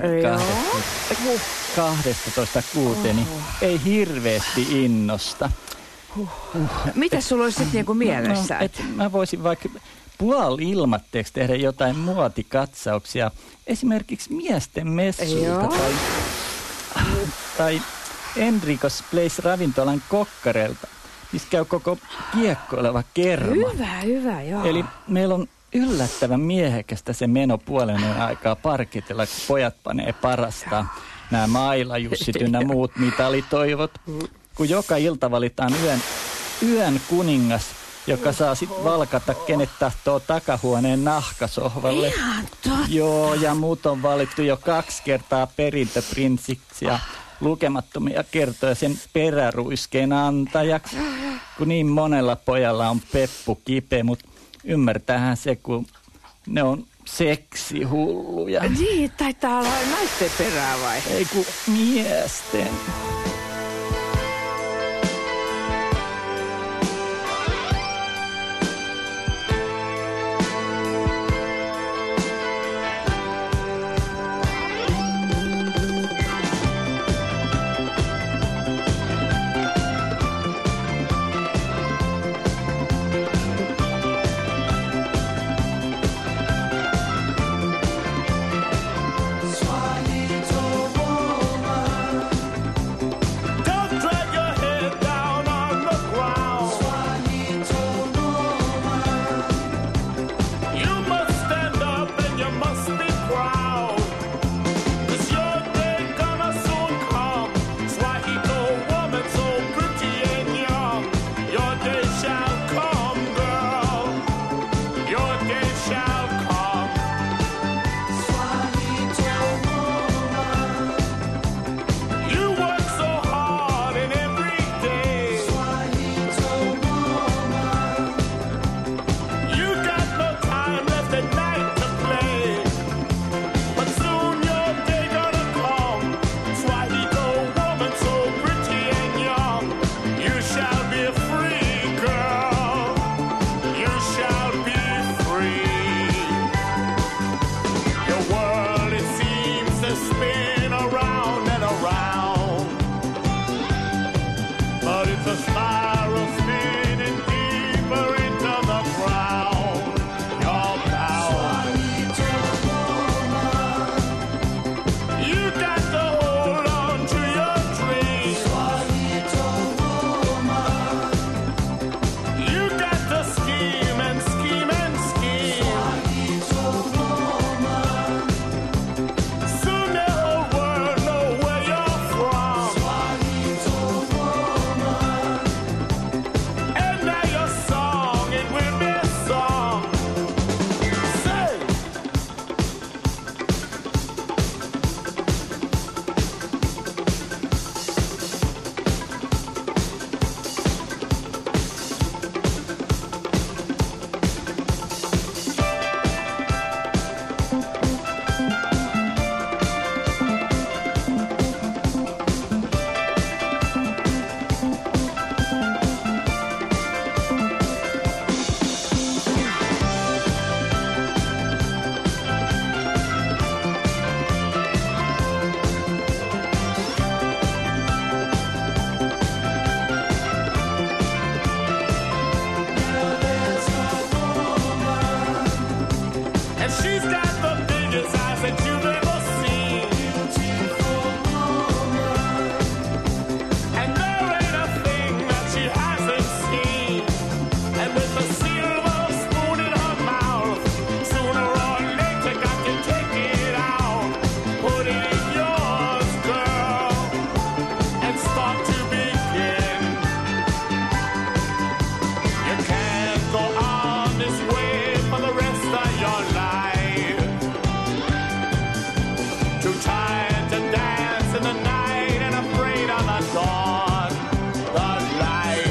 kahdestatoista kuuteen, niin ei hirveästi innosta. Huh. Mitä sulla olisi sitten niinku mielessä? No, et mä voisin vaikka puoli-ilmatteeksi tehdä jotain muotikatsauksia, esimerkiksi miesten messuilta tai, tai Enricos Place ravintolan kokkarelta, missä käy koko kiekkoileva kerma. Hyvä, hyvä, joo. Eli meillä on yllättävän miehekästä se meno puolen aikaa parkitella, kun pojat panee parastaa nämä Maila-Jussit ynnä muut mitalitoivot. Kun joka ilta valitaan yön, yön kuningas, joka saa sitten valkata kenet tahtoo takahuoneen nahkasohvalle. Ihan totta. Joo, ja muut on valittu jo kaksi kertaa perintöprinsiksi ja lukemattomia kertoja sen peräruiskeen antajaksi. Kun niin monella pojalla on peppu kipeä, mutta ymmärtäähän se, kun ne on seksihulluja. Niin, taitaa olla naisten perää vai? Ei kun miesten. And she's got the biggest eyes that you've ever seen. And there ain't a thing that she hasn't seen. And with a silver spoon in her mouth, sooner or later got to take it out. Put it in yours, girl, and start to begin. You can't go on this way for the rest of your life. Too tired to dance in the night and afraid of the dawn, the light.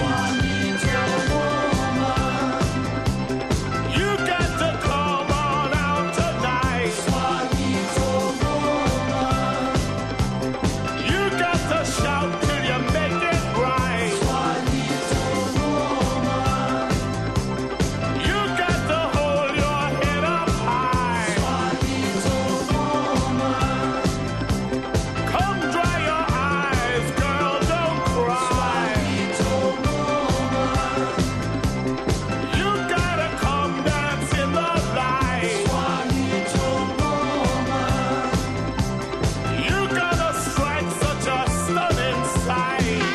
You got to come on out tonight. You got to shout till you make it right. You got to hold your head up high. Come dry your eyes, girl, don't cry. You gotta come dance in the light. You gotta strike such a stunning sight.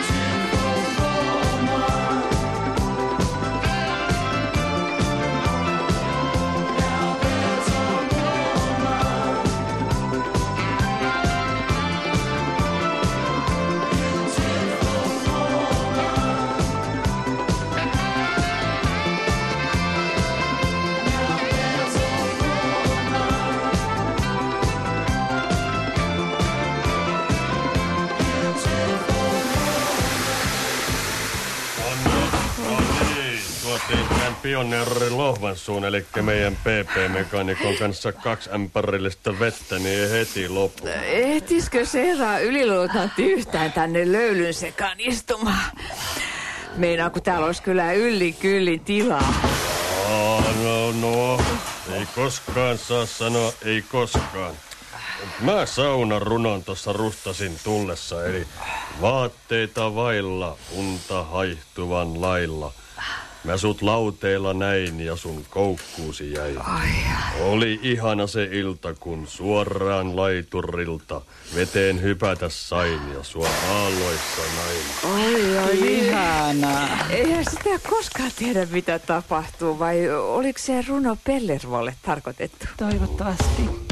No niin, tuotiin tämän pioneerin Lohvansuun, eli meidän P P-mekaanikon kanssa kaksi ämpärillistä vettä, niin ei heti loppu. Ehtisikö Seera yliluutnantti yhtään tänne löylyn sekaan istumaan? Meinaa, kun täällä olisi kyllä yllin kyllin tilaa. Aa, no, no, ei koskaan saa sanoa, ei koskaan. Mä saunan runon tossa rustasin tullessa, eli vaatteita vailla, unta haihtuvan lailla. Mä sut lauteilla näin ja sun koukkuusi jäi. Oli ihana se ilta, kun suoraan laiturilta veteen hypätä sain ja sua aalloissa näin. Oi, oi, Ihanaa. eihän sitä koskaan tiedä, mitä tapahtuu, vai oliko se runo Pellervolle tarkoitettu? Toivottavasti.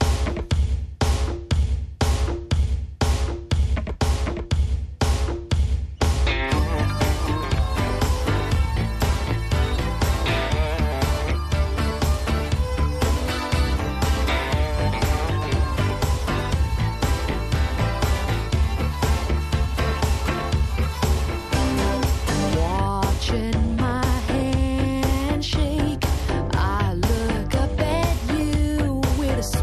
Watching my hand shake, I look up at you with a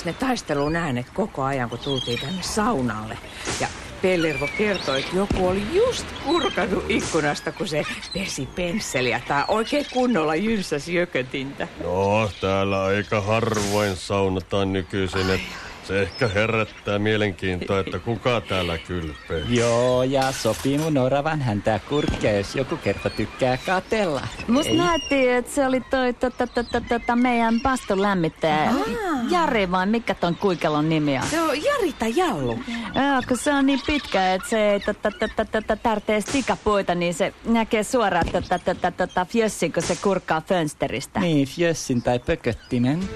ne taistelun äänet koko ajan, kun tultiin tänne saunalle. Ja Pellervo kertoi, että joku oli just kurkannut ikkunasta, kun se pesi pensseliä tai oikein kunnolla jynsäsi jökötintä. No, täällä aika harvoin saunataan nykyisin, että se ehkä herättää mielenkiintoa, että kuka täällä kylpee. Joo, ja sopii mun oravan häntää kurkkia, jos joku kerta tykkää katella. Musta Ei. näytti, että se oli toi tota, tota, tota, meidän paston lämmittäjä. Jari vai mikä ton kuikelon nimi on? Se on Jari tai Jallu. Joo, kun se on niin pitkä, että se ei tota, tota, tota, tärtee stikapuita, niin se näkee suoraan tota, tota, tota, fjössin, kun se kurkkaa fönsteristä. Niin, fjössin tai pököttimen.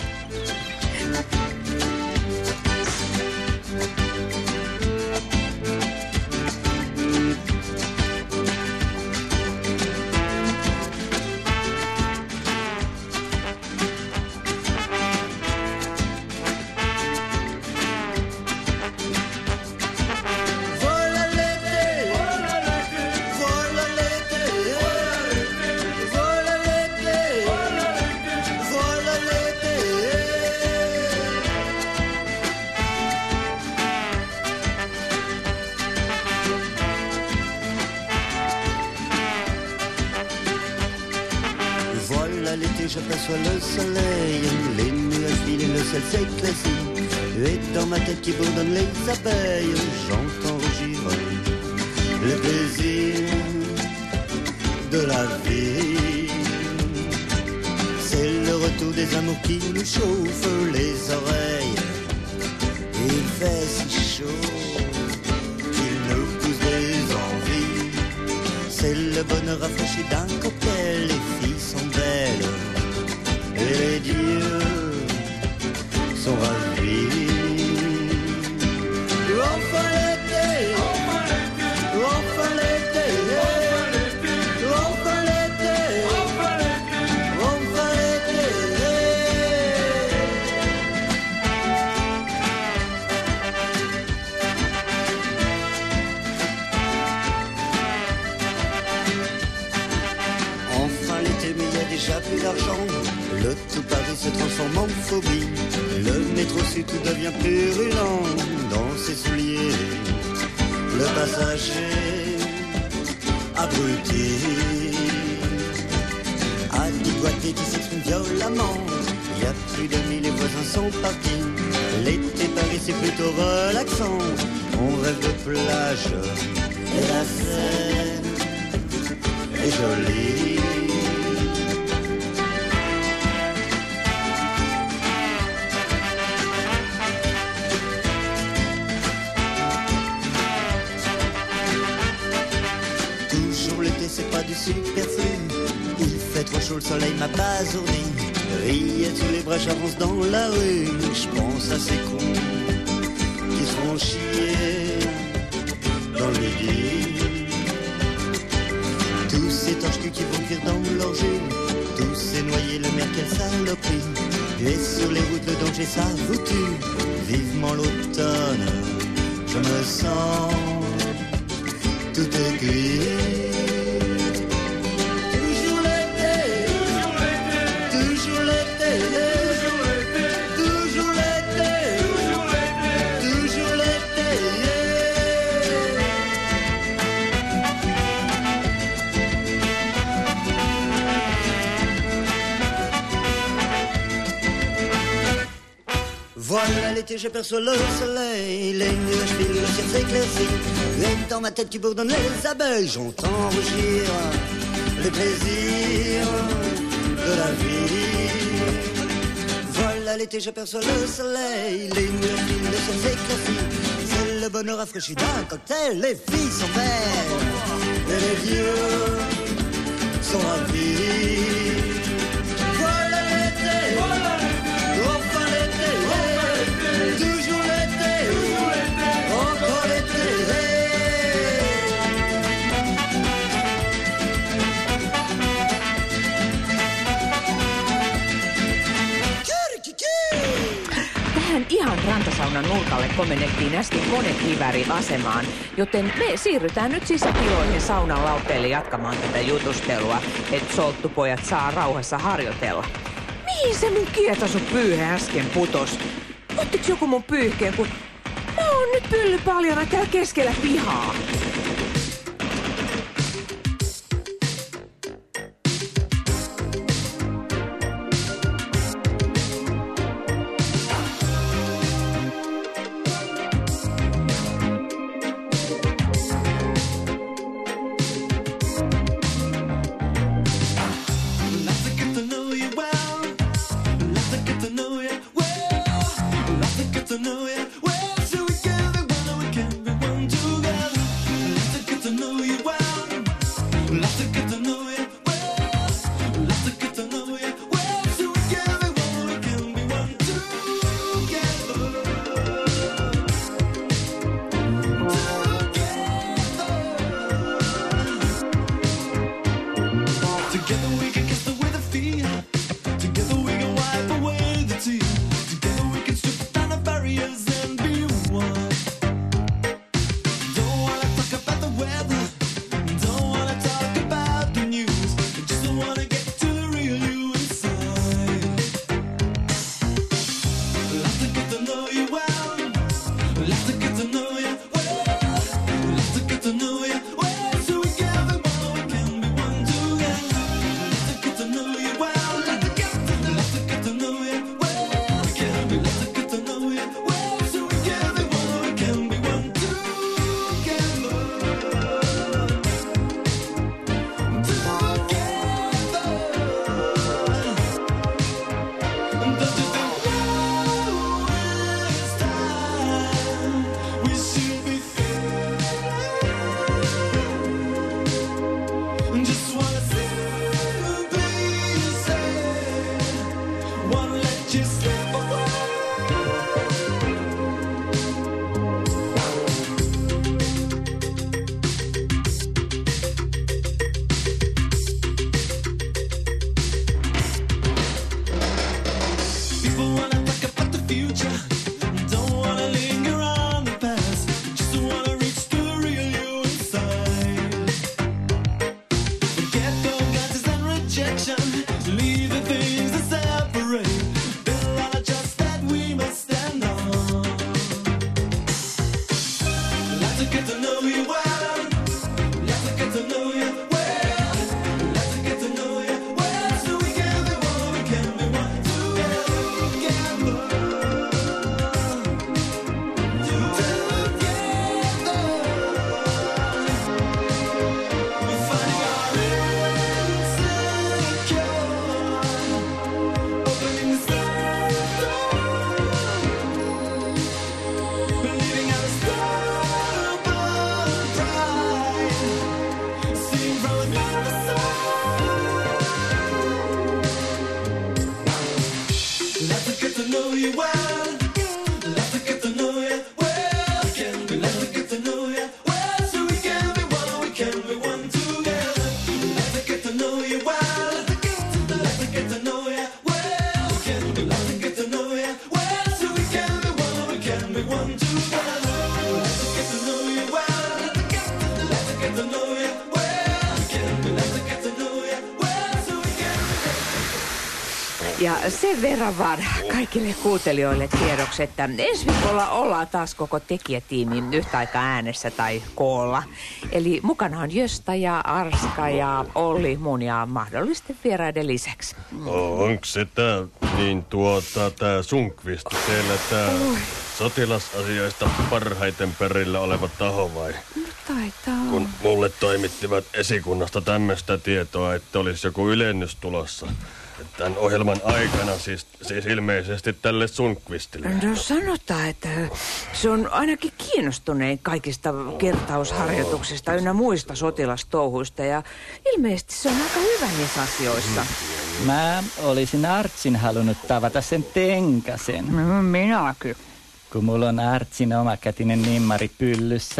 J'aperçois le soleil, les nuages filent et le ciel s'éclaircit. Et dans ma tête qui bourdonne les abeilles, j'entends rougir le plaisir de la vie. C'est le retour des amours qui nous chauffent les oreilles. Il fait si chaud qu'il nous pousse des envies. C'est le bonheur rafraîchi d'un cocktail, les filles sont belles. Et les dieux sont ravis. Enfin l'été, enfin l'été, enfin l'été, enfin l'été, enfin l'été. Enfin l'été, mais il y a déjà plus d'argent. Le tout Paris se transforme en phobie. Le métro sud tout devient purulent dans ses souliers. Le passager abruti a dégoûté qui s'exprime violemment. Il y a plus de mille, les voisins sont partis. L'été Paris c'est plutôt relaxant. On rêve de plage et la Seine est jolie. C'est pas du superflu. Il fait trop chaud, le soleil m'a basourdi. Rillettes sous les bras, j'avance dans la rue. Je pense à ces cons qui se font chier dans le midi. Tous ces torches-culs qui vont cuire dans leur jus. Tous ces noyés, le mer, quelle saloperie. Et sur les routes, le danger, ça vous tue. Vivement l'automne, je me sens tout aiguille. Voilà l'été, j'aperçois le soleil, les nuages filent, le ciel s'éclaircit. Et dans ma tête qui bourdonne les abeilles, j'entends rougir le plaisir de la vie. Voilà l'été, j'aperçois le soleil, les nuages filent, le ciel s'éclaircit. C'est le bonheur rafraîchi d'un cocktail, les filles sont belles et les vieux sont ravis. Voilà l'été, voilà l'été, enfin l'été. Toujours l'été, encore l'été. Tähän ihan rantasaunan nurkalle komennettiin äsken konekivääriasemaan, joten me siirrytään nyt sisätiloihin saunan lauteelle jatkamaan tätä jutustelua, että solttupojat saa rauhassa harjoitella. Mihin se mun kietasu pyyhe äsken putos? Ottiko joku mun pyyhkeen, kun mä oon nyt pyllypaljana täällä keskellä pihaa. Ja sen verran vaan kaikille kuuntelijoille tiedoksi, että ensi viikolla ollaan taas koko tekijätiimi yhtä aikaa äänessä tai koolla. Eli mukana on Jösta ja Arska ja Olli mun ja mahdollisten vieraiden lisäksi. Onko se tää, niin tuota, tää Sundqvist teillä tää sotilasasioista parhaiten perillä oleva taho vai? No taitaa. Kun mulle toimittivat esikunnasta tämmöistä tietoa, että olisi joku ylennys tulossa. Tämän ohjelman aikana siis, siis ilmeisesti tälle Sundqvistille. No sanotaan, että se on ainakin kiinnostunein kaikista kertausharjoituksista ynnä muista sotilastouhuista ja ilmeisesti se on aika hyvä niissä asioissa. Mä olisin Artsin halunnut tavata sen Tenkasen. No, minäkin. Kun mulla on Artsin omakätinen nimmari pyllyssä.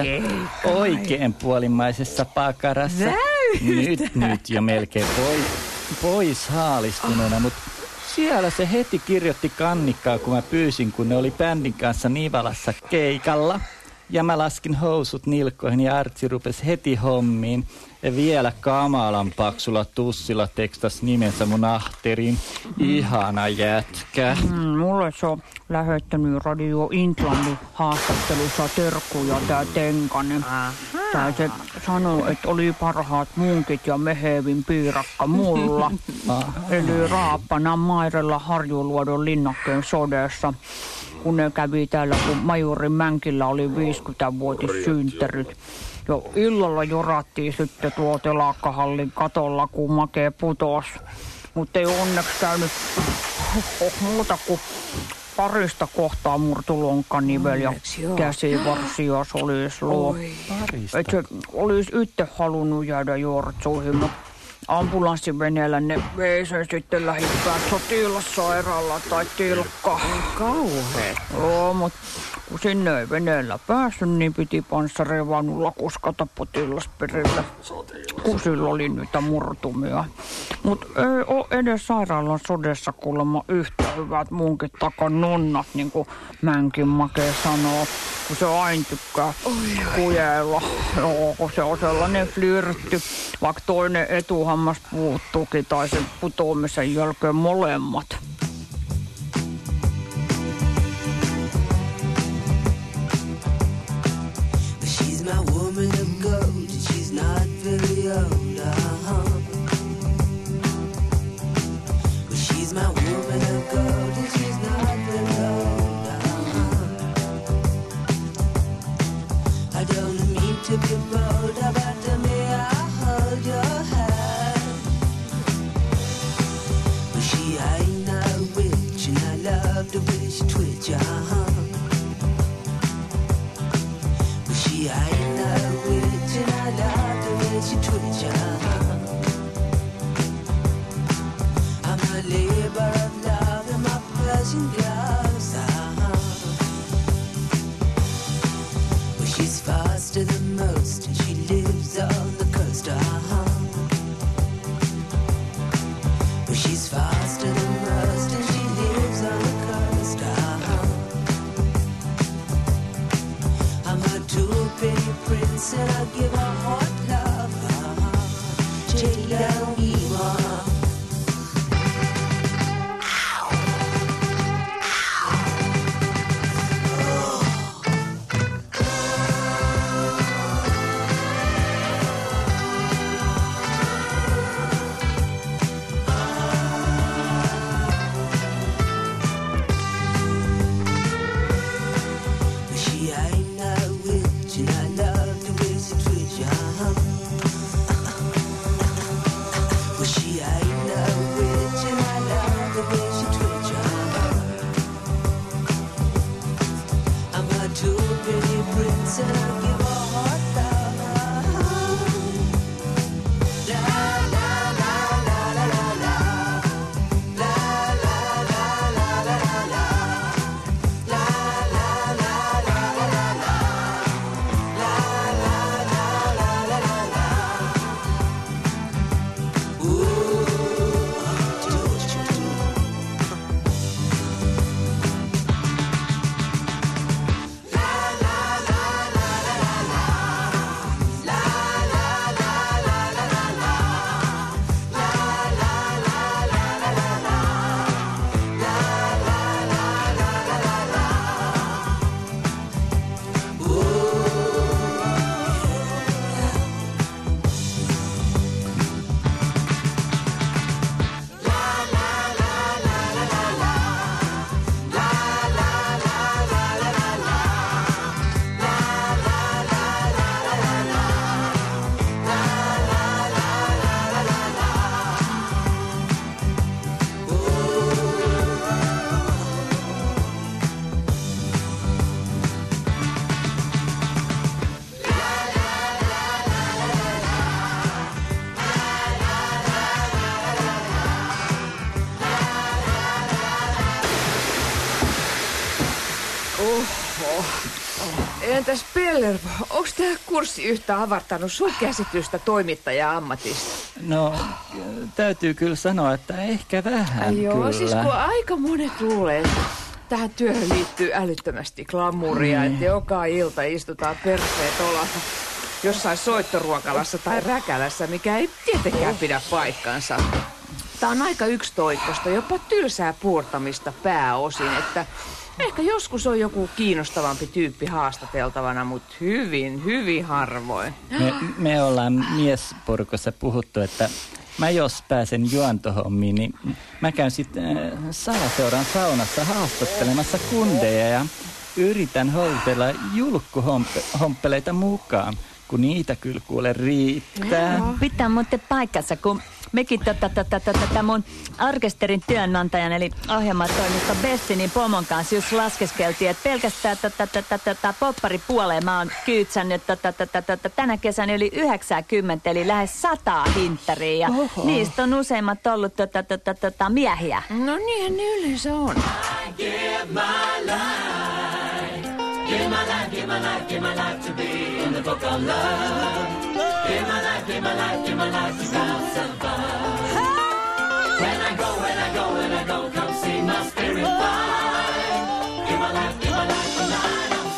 Oikein puolimmaisessa pakarassa. Nyt, nyt jo melkein voi. Pois haalistuneena, oh. Mutta siellä se heti kirjoitti kannikkaa, kun mä pyysin, kun ne oli bändin kanssa Nivalassa keikalla. Ja mä laskin housut nilkkoihin ja Artsi rupesi heti hommiin. Ja vielä kamalan paksulla tussilla tekstas nimensä mun ahterin. Ihana jätkä. Mm, mulle se on lähettänyt Radio Intlandin haastattelussa terkkuja tää Tenkanen. Tää se sanoo, että oli parhaat munkit ja mehevin piirakka mulla. Eli raappana Mairella Harjuluodon linnakkeen sodessa. Kun ne kävi täällä, kun Majurin Mänkillä oli viisikymmentävuotissynttärit. Jo illalla jorattiin sitten tuo telakkahallin katolla, kun Make putosi. Mutta ei onneksi käynyt oh, muuta kuin parista kohtaa murtu lonkkanivel ja käsivarsi ja solisluo. Että se olisi itse halunnut jäädä jortsuihin, mutta ambulanssiveneellä ne vei sen sitten lähimpään sotilassairaalla tai tilkkaan. Kauheet. Joo, mutta kun sinne ei veneellä päässyt, niin piti panssarivaunulla kuskata potilasperille, kun sillä oli niitä murtumia. Mutta ei ole edes sairaalan sodessa kuulemma yhtä hyvät munkit takan nonnat, niin kuin Mänkin Make sanoo, kun se aina tykkää kujeilla. Joo, kun se on sellainen flirtti, vaikka toinen etuhammas puuttuukin tai sen putoamisen jälkeen molemmat. My woman of gold, she's not very old, uh-huh. But she's my woman of gold, and she's not very old, uh-huh. I don't mean to be bold, but may I hold your hand? But she ain't no witch, and I love the way she twitch, uh-huh. She ain't no witch, and I love the way she twitch, uh-huh. I'm a labor of love in my Persian gloves, uh-huh. Well, she's faster than most, and she lives on the coast, uh-huh. Well, she's faster than most, and she lives on the coast, uh-huh. I'm a two-penny prince and I give her hot love. Uh-huh. Take down Eva. Entäs Pellervo, onko tämä kurssi yhtä avartanut sun käsitystä toimittaja-ammatista? No, täytyy kyllä sanoa, että ehkä vähän Ai joo, kyllä. siis kun aika monet luulee, tähän työhön liittyy älyttömästi glamuuria, Mm. että joka ilta istutaan perseet olalla jossain soittoruokalassa tai räkälässä, mikä ei tietenkään pidä paikkansa. Tää on aika yksitoikkoista, jopa tylsää puurtamista pääosin, että ehkä joskus on joku kiinnostavampi tyyppi haastateltavana, mutta hyvin, hyvin harvoin. Me, me ollaan miesporukossa puhuttu, että mä jos pääsen juontohommiin, niin mä käyn sitten äh, Salaseuran saunassa haastattelemassa kundeja ja yritän houtella julkkuhomppeleita mukaan, kun niitä kyllä kuule riittää. Pitää muuten paikkansa, kun mekin tota, tota, tota, tota mun orkesterin työnantajan eli ohjelmatoimisto Bestinin pomon kanssa just laskeskeltiin, että pelkästään tota, tota, tota, popparipuoleen mä oon kyytsännyt tota, tota, tota, tänä kesänä yli yhdeksänkymmentä eli lähes sata hinttaria ja Oho. niistä on useimmat ollut tota, tota, tota, miehiä. No niinhän ne yleensä on. Give my life, give my life, give my life, give my life to be in the book of love. Give my life, give my life, give my life to have some fun. When I go, when I go, when I go, come see my spirit fly. Give my life, give my life tonight, I'm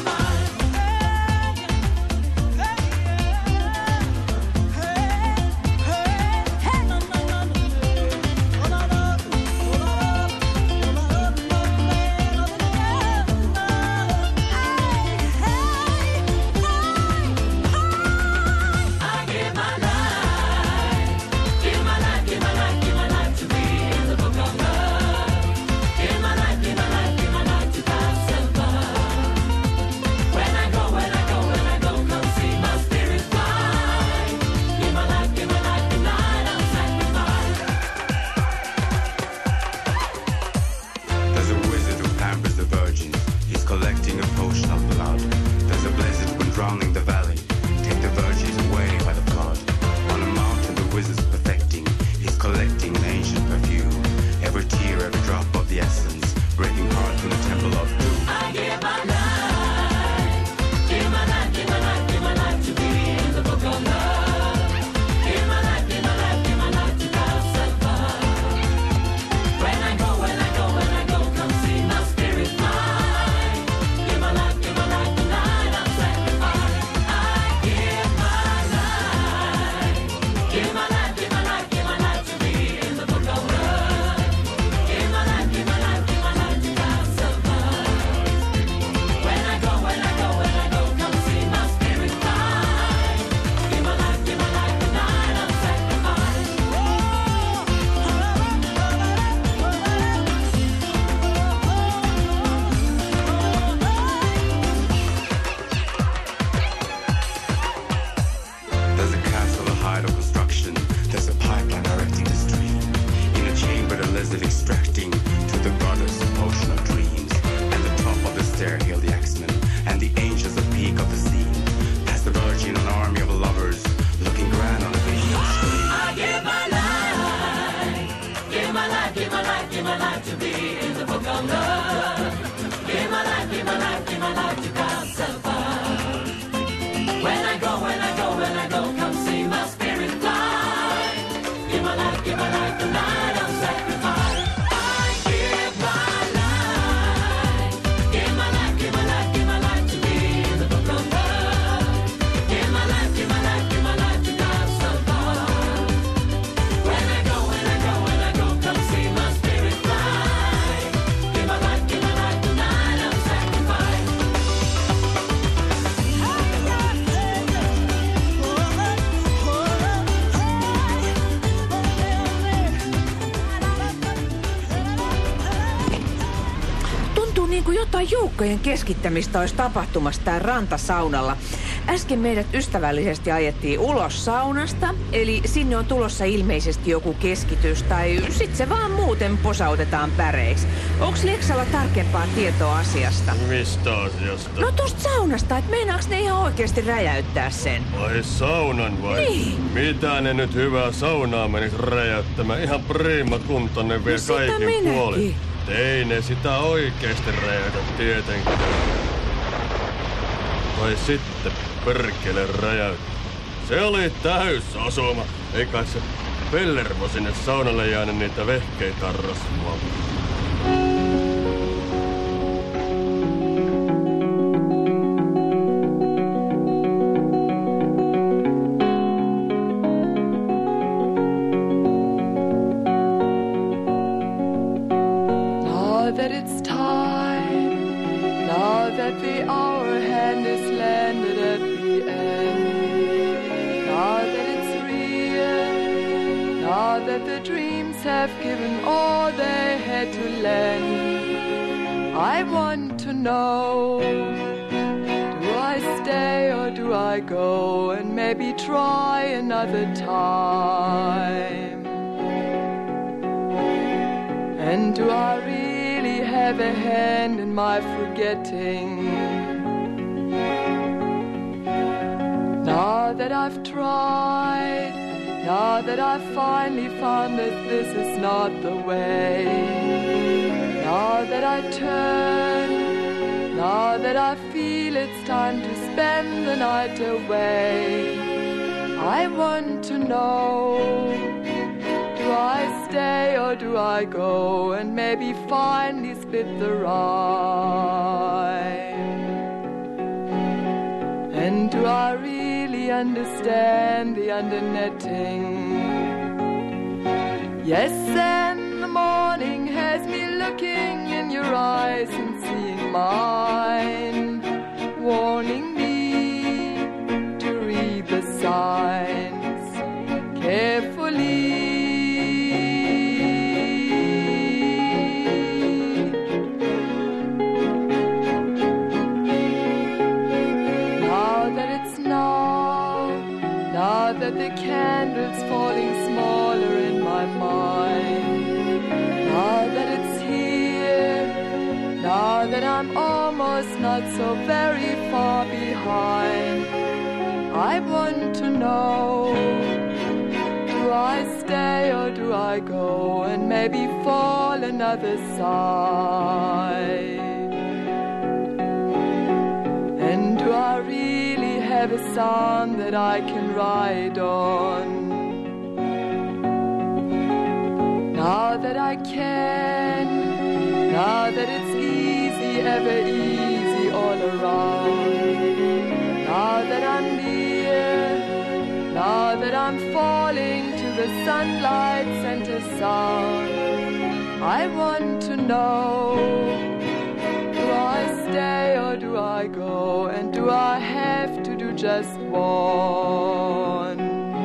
joukkojen keskittämistä olisi tapahtumassa tää rantasaunalla. Äsken meidät ystävällisesti ajettiin ulos saunasta, eli sinne on tulossa ilmeisesti joku keskitys, tai sit se vaan muuten posautetaan päreiksi. Onks Leksalla tarkempaa tietoa asiasta? Mistä asiasta? No tosta saunasta, et meinaaks ne ihan oikeesti räjäyttää sen? Vai saunan vai? Niin. Mitä ne nyt hyvää saunaa menis räjäyttämään? Ihan priima kunto ne vie No sitä kaikin minäkin. puolin. Ei ne sitä oikeesti räjäytä tietenkin. Vai sitten perkele räjäytä. Se oli täys asuma. Ei kai se Pellervo sinne saunalle jäänyt niitä vehkeitä rasvaa. that the dreams have given all they had to lend. I want to know, do I stay or do I go and maybe try another time? And do I really have a hand in my forgetting? Now that I've tried, now that I've finally found that this is not the way, now that I turn, now that I feel it's time to spend the night away, I want to know, do I stay or do I go and maybe finally split the rhyme? And do I really understand the undernetting? Yes, and the morning has me looking in your eyes and seeing mine, warning me to read the signs carefully. Now that the candle's falling smaller in my mind, now that it's here, now that I'm almost not so very far behind, I want to know, do I stay or do I go and maybe fall another side? And do I really have a song that I can ride on? Now that I can, now that it's easy, ever easy all around, now that I'm near, now that I'm falling to the sunlight center sound, I want to know, do I stay or do I go, and do I have to do just one?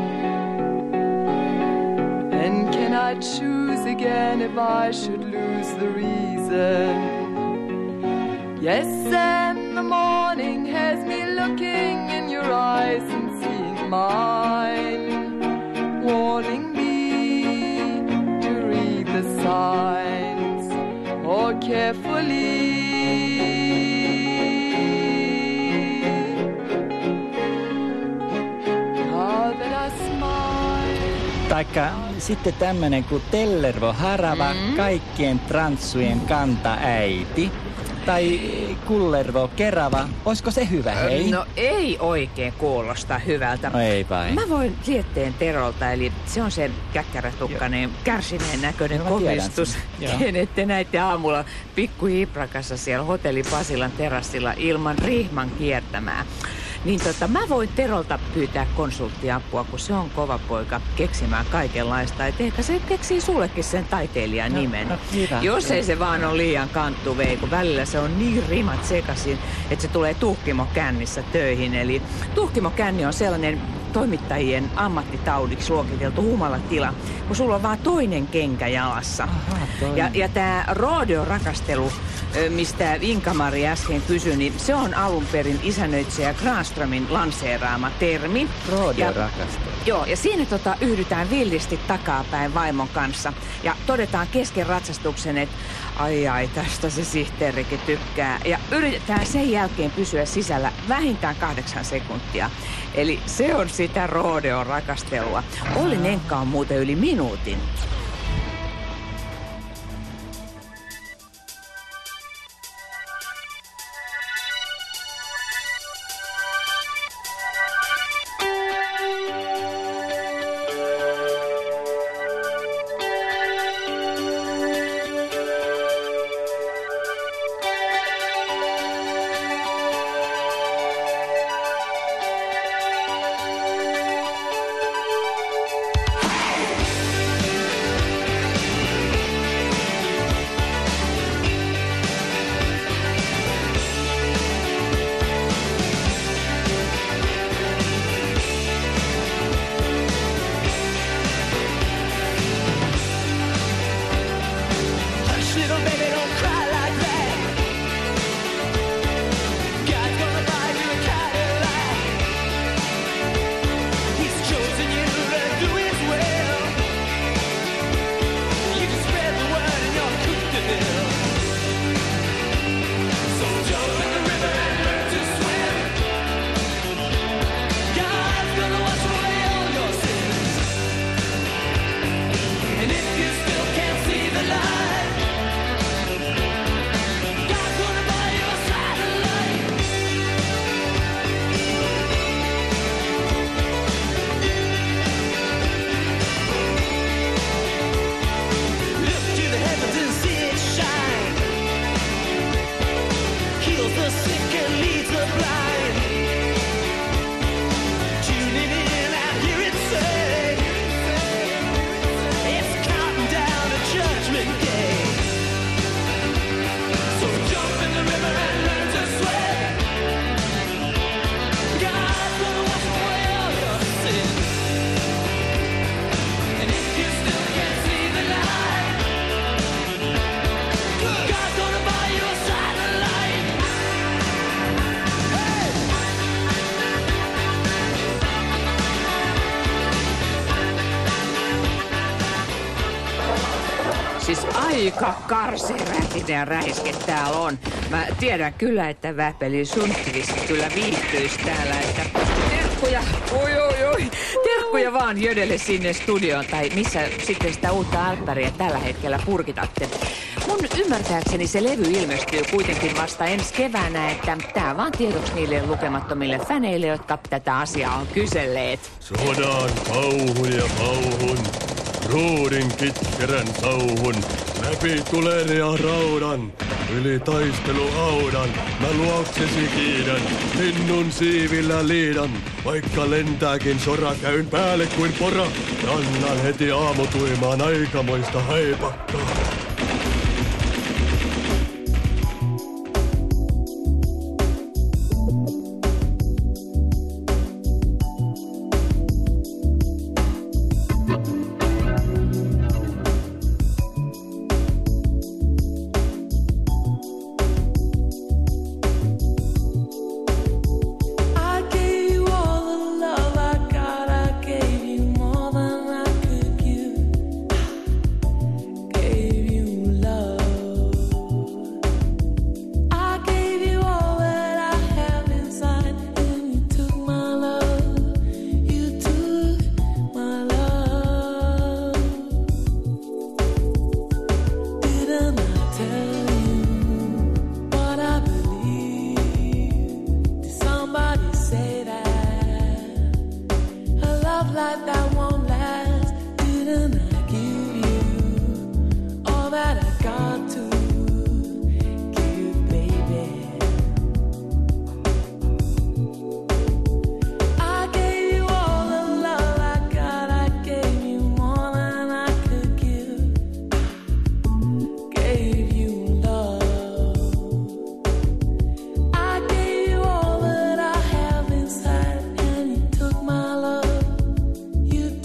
And can I choose again if I should lose the reason? Yes, and the morning has me looking in your eyes and seeing mine, warning me to read the signs more carefully. Taikka sitten tämmönen kuin Tellervo Harava, mm. kaikkien transsujen kantaäiti. Tai Kullervo Kerava, olisiko se hyvä, hei? No ei oikein kuulosta hyvältä. No ei vai. Mä voin Lietteen Terolta, eli se on se käkkärätukkainen, kärsineen näköinen no, kovistus. Kenet te näitte aamulla pikku hiprakassa siellä hotelli Pasilan terassilla ilman rihman kiertämää. Niin tota, mä voin Terolta pyytää konsulttiapua, kun se on kova poika keksimään kaikenlaista. Et ehkä se keksii sullekin sen taiteilijan no, nimen. No, hyvä, Jos ei se vaan ole liian kanttuvei, kun välillä se on niin rimat sekaisin, että se tulee tuhkimokännissä töihin. Eli tuhkimokänni on sellainen toimittajien ammattitaudiksi luokiteltu humalatila, kun sulla on vaan toinen kenkä jalassa. Aha, ja, ja tää rodeo-rakastelu, mistä Inka-Mari äsken kysyi, niin se on alun perin isännöitsijä Granströmin lanseeraama termi. Rodeo-rakastelu. Joo, ja siinä tota, yhdytään villisti takapäin vaimon kanssa ja todetaan kesken ratsastuksen, että ai ai, tästä se sihteerikin tykkää. Ja yritetään sen jälkeen pysyä sisällä vähintään kahdeksan sekuntia. Eli se on sitä rodeo-rakastelua. Olli Nenkka on muuten yli minuutin. Siis aika karsirätinen ja räiske täällä on. Mä tiedän kyllä, että Väpeli Sundqvist kyllä viihtyisi täällä, että terkkuja, oi oi oi, terkkuja vaan Jödelle sinne studioon, tai missä sitten sitä uutta alppäriä tällä hetkellä purkitatte. Mun ymmärtääkseni se levy ilmestyy kuitenkin vasta ensi keväänä, että tää vaan tiedoksi niille lukemattomille fäneille, jotka tätä asiaa on kyselleet. Sodan kauhun ja pauhun, ruudin kitkerän sauhun, läpi tulen ja raudan, yli taisteluaudan, mä luoksesi kiidän, linnun siivillä liidan, vaikka lentääkin sora, käyn päälle kuin pora, annan heti aamutuimaan aikamoista haipakkaa. You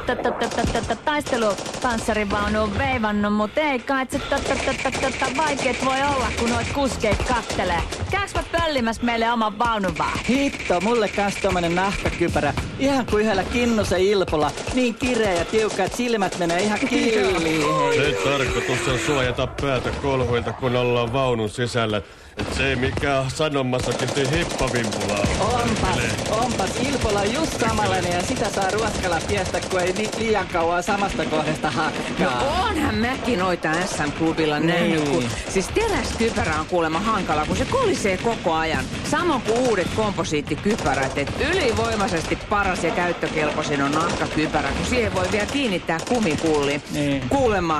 taistelupanssarivaunuun veivannut, mut ei kai se vaikeet voi olla, kun noit kuskeet kattelee. Käykö mä pöllimäs meille oman vaunun vaan? Hitto, mulle kans tommonen nahkakypärä. Ihan kuin yhdellä Kinnusen Ilpolla. Niin kireä ja tiukka, että silmät menee ihan kiiliin. Se tarkoitus on suojata päätä kolhuilta, kun ollaan vaunun sisällä. Et se ei mikään sanomassakin hippavimpula on. Onpas, onpas. Ilpolla on just samanlainen ja sitä saa ruoskalla piestä, kun ei li- liian kauan samasta kohdasta hakkaa. No onhan mäkin noita S M-klubilla nähnyt, kun siis teräskypärä on kuulemma hankala, kun se kolisee koko ajan. Samoin kuin uudet komposiittikypärät, et ylivoimaisesti paras ja käyttökelpoisin on nahkakypärä, kun siihen voi vielä kiinnittää kumipulliin. Niin. Kuulemma.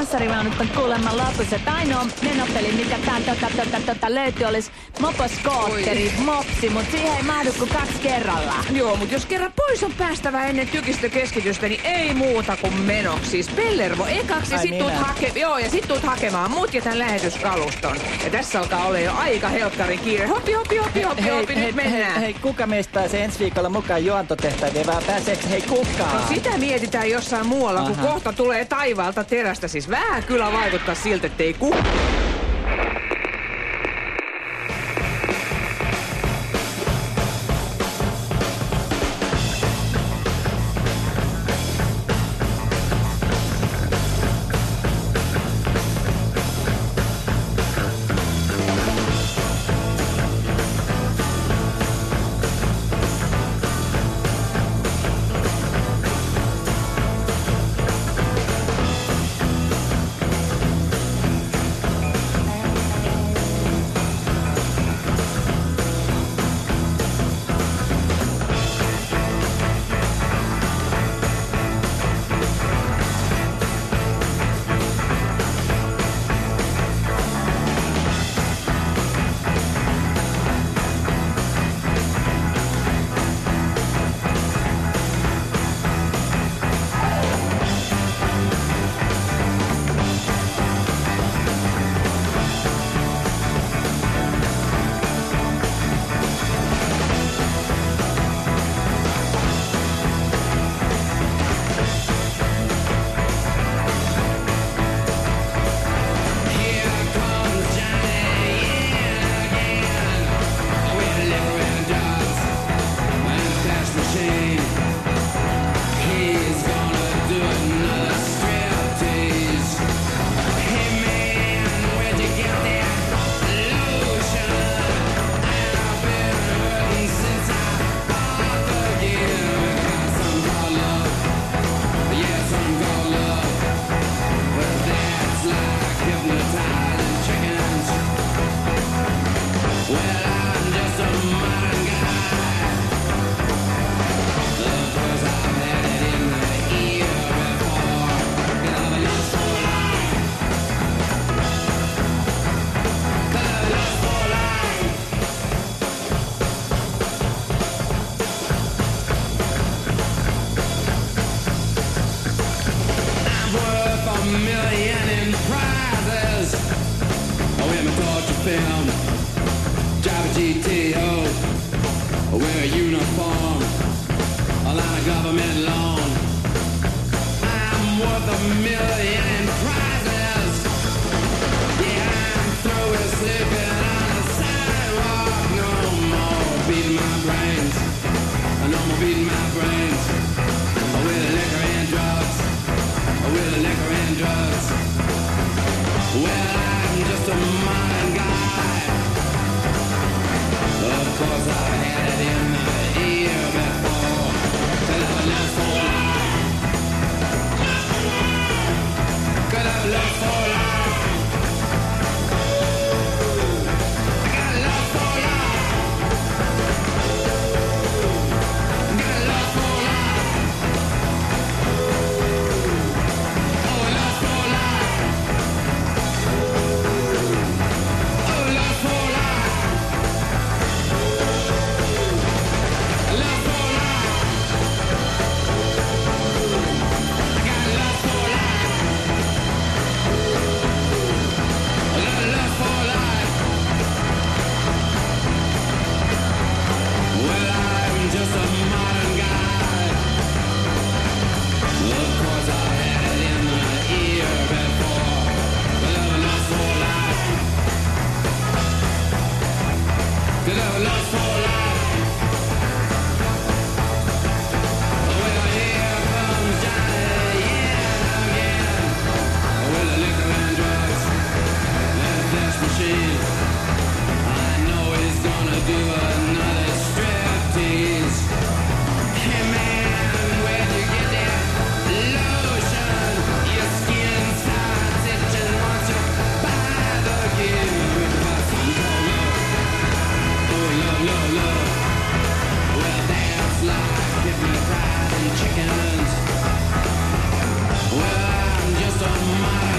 panssarivaunut on kuulemma lopussa. Että ainoa menopeli, mikä tää tota, tota, tota, löytyy, olisi moposkootteri, mopsi, mutta siihen ei mahdu kuin kaksi kerrallaan. Joo, mutta jos kerran pois on päästävä ennen tykistökeskitystä, niin ei muuta kuin menoksi. Siis Pellervo ekaksi ja Ai sit tuut, minä. hake- joo, ja sit tuut hakemaan mut ja tän lähetyskaluston. Ja tässä alkaa olla jo aika helkkarin kiire. Hopi, hopi, hopi, hopi, Hei, hopi, hei, nyt mennään. hei, hei, kuka meistä pääsee ensi viikolla mukaan juontotehtäviin, vai pääseekö hei kukaan? No sitä mietitään jossain muualla, kun Aha. kohta tulee taivaalta terästä. Siis vähän kyllä vaikuttaa siltä, ettei kukaan. Well, I'm just a modern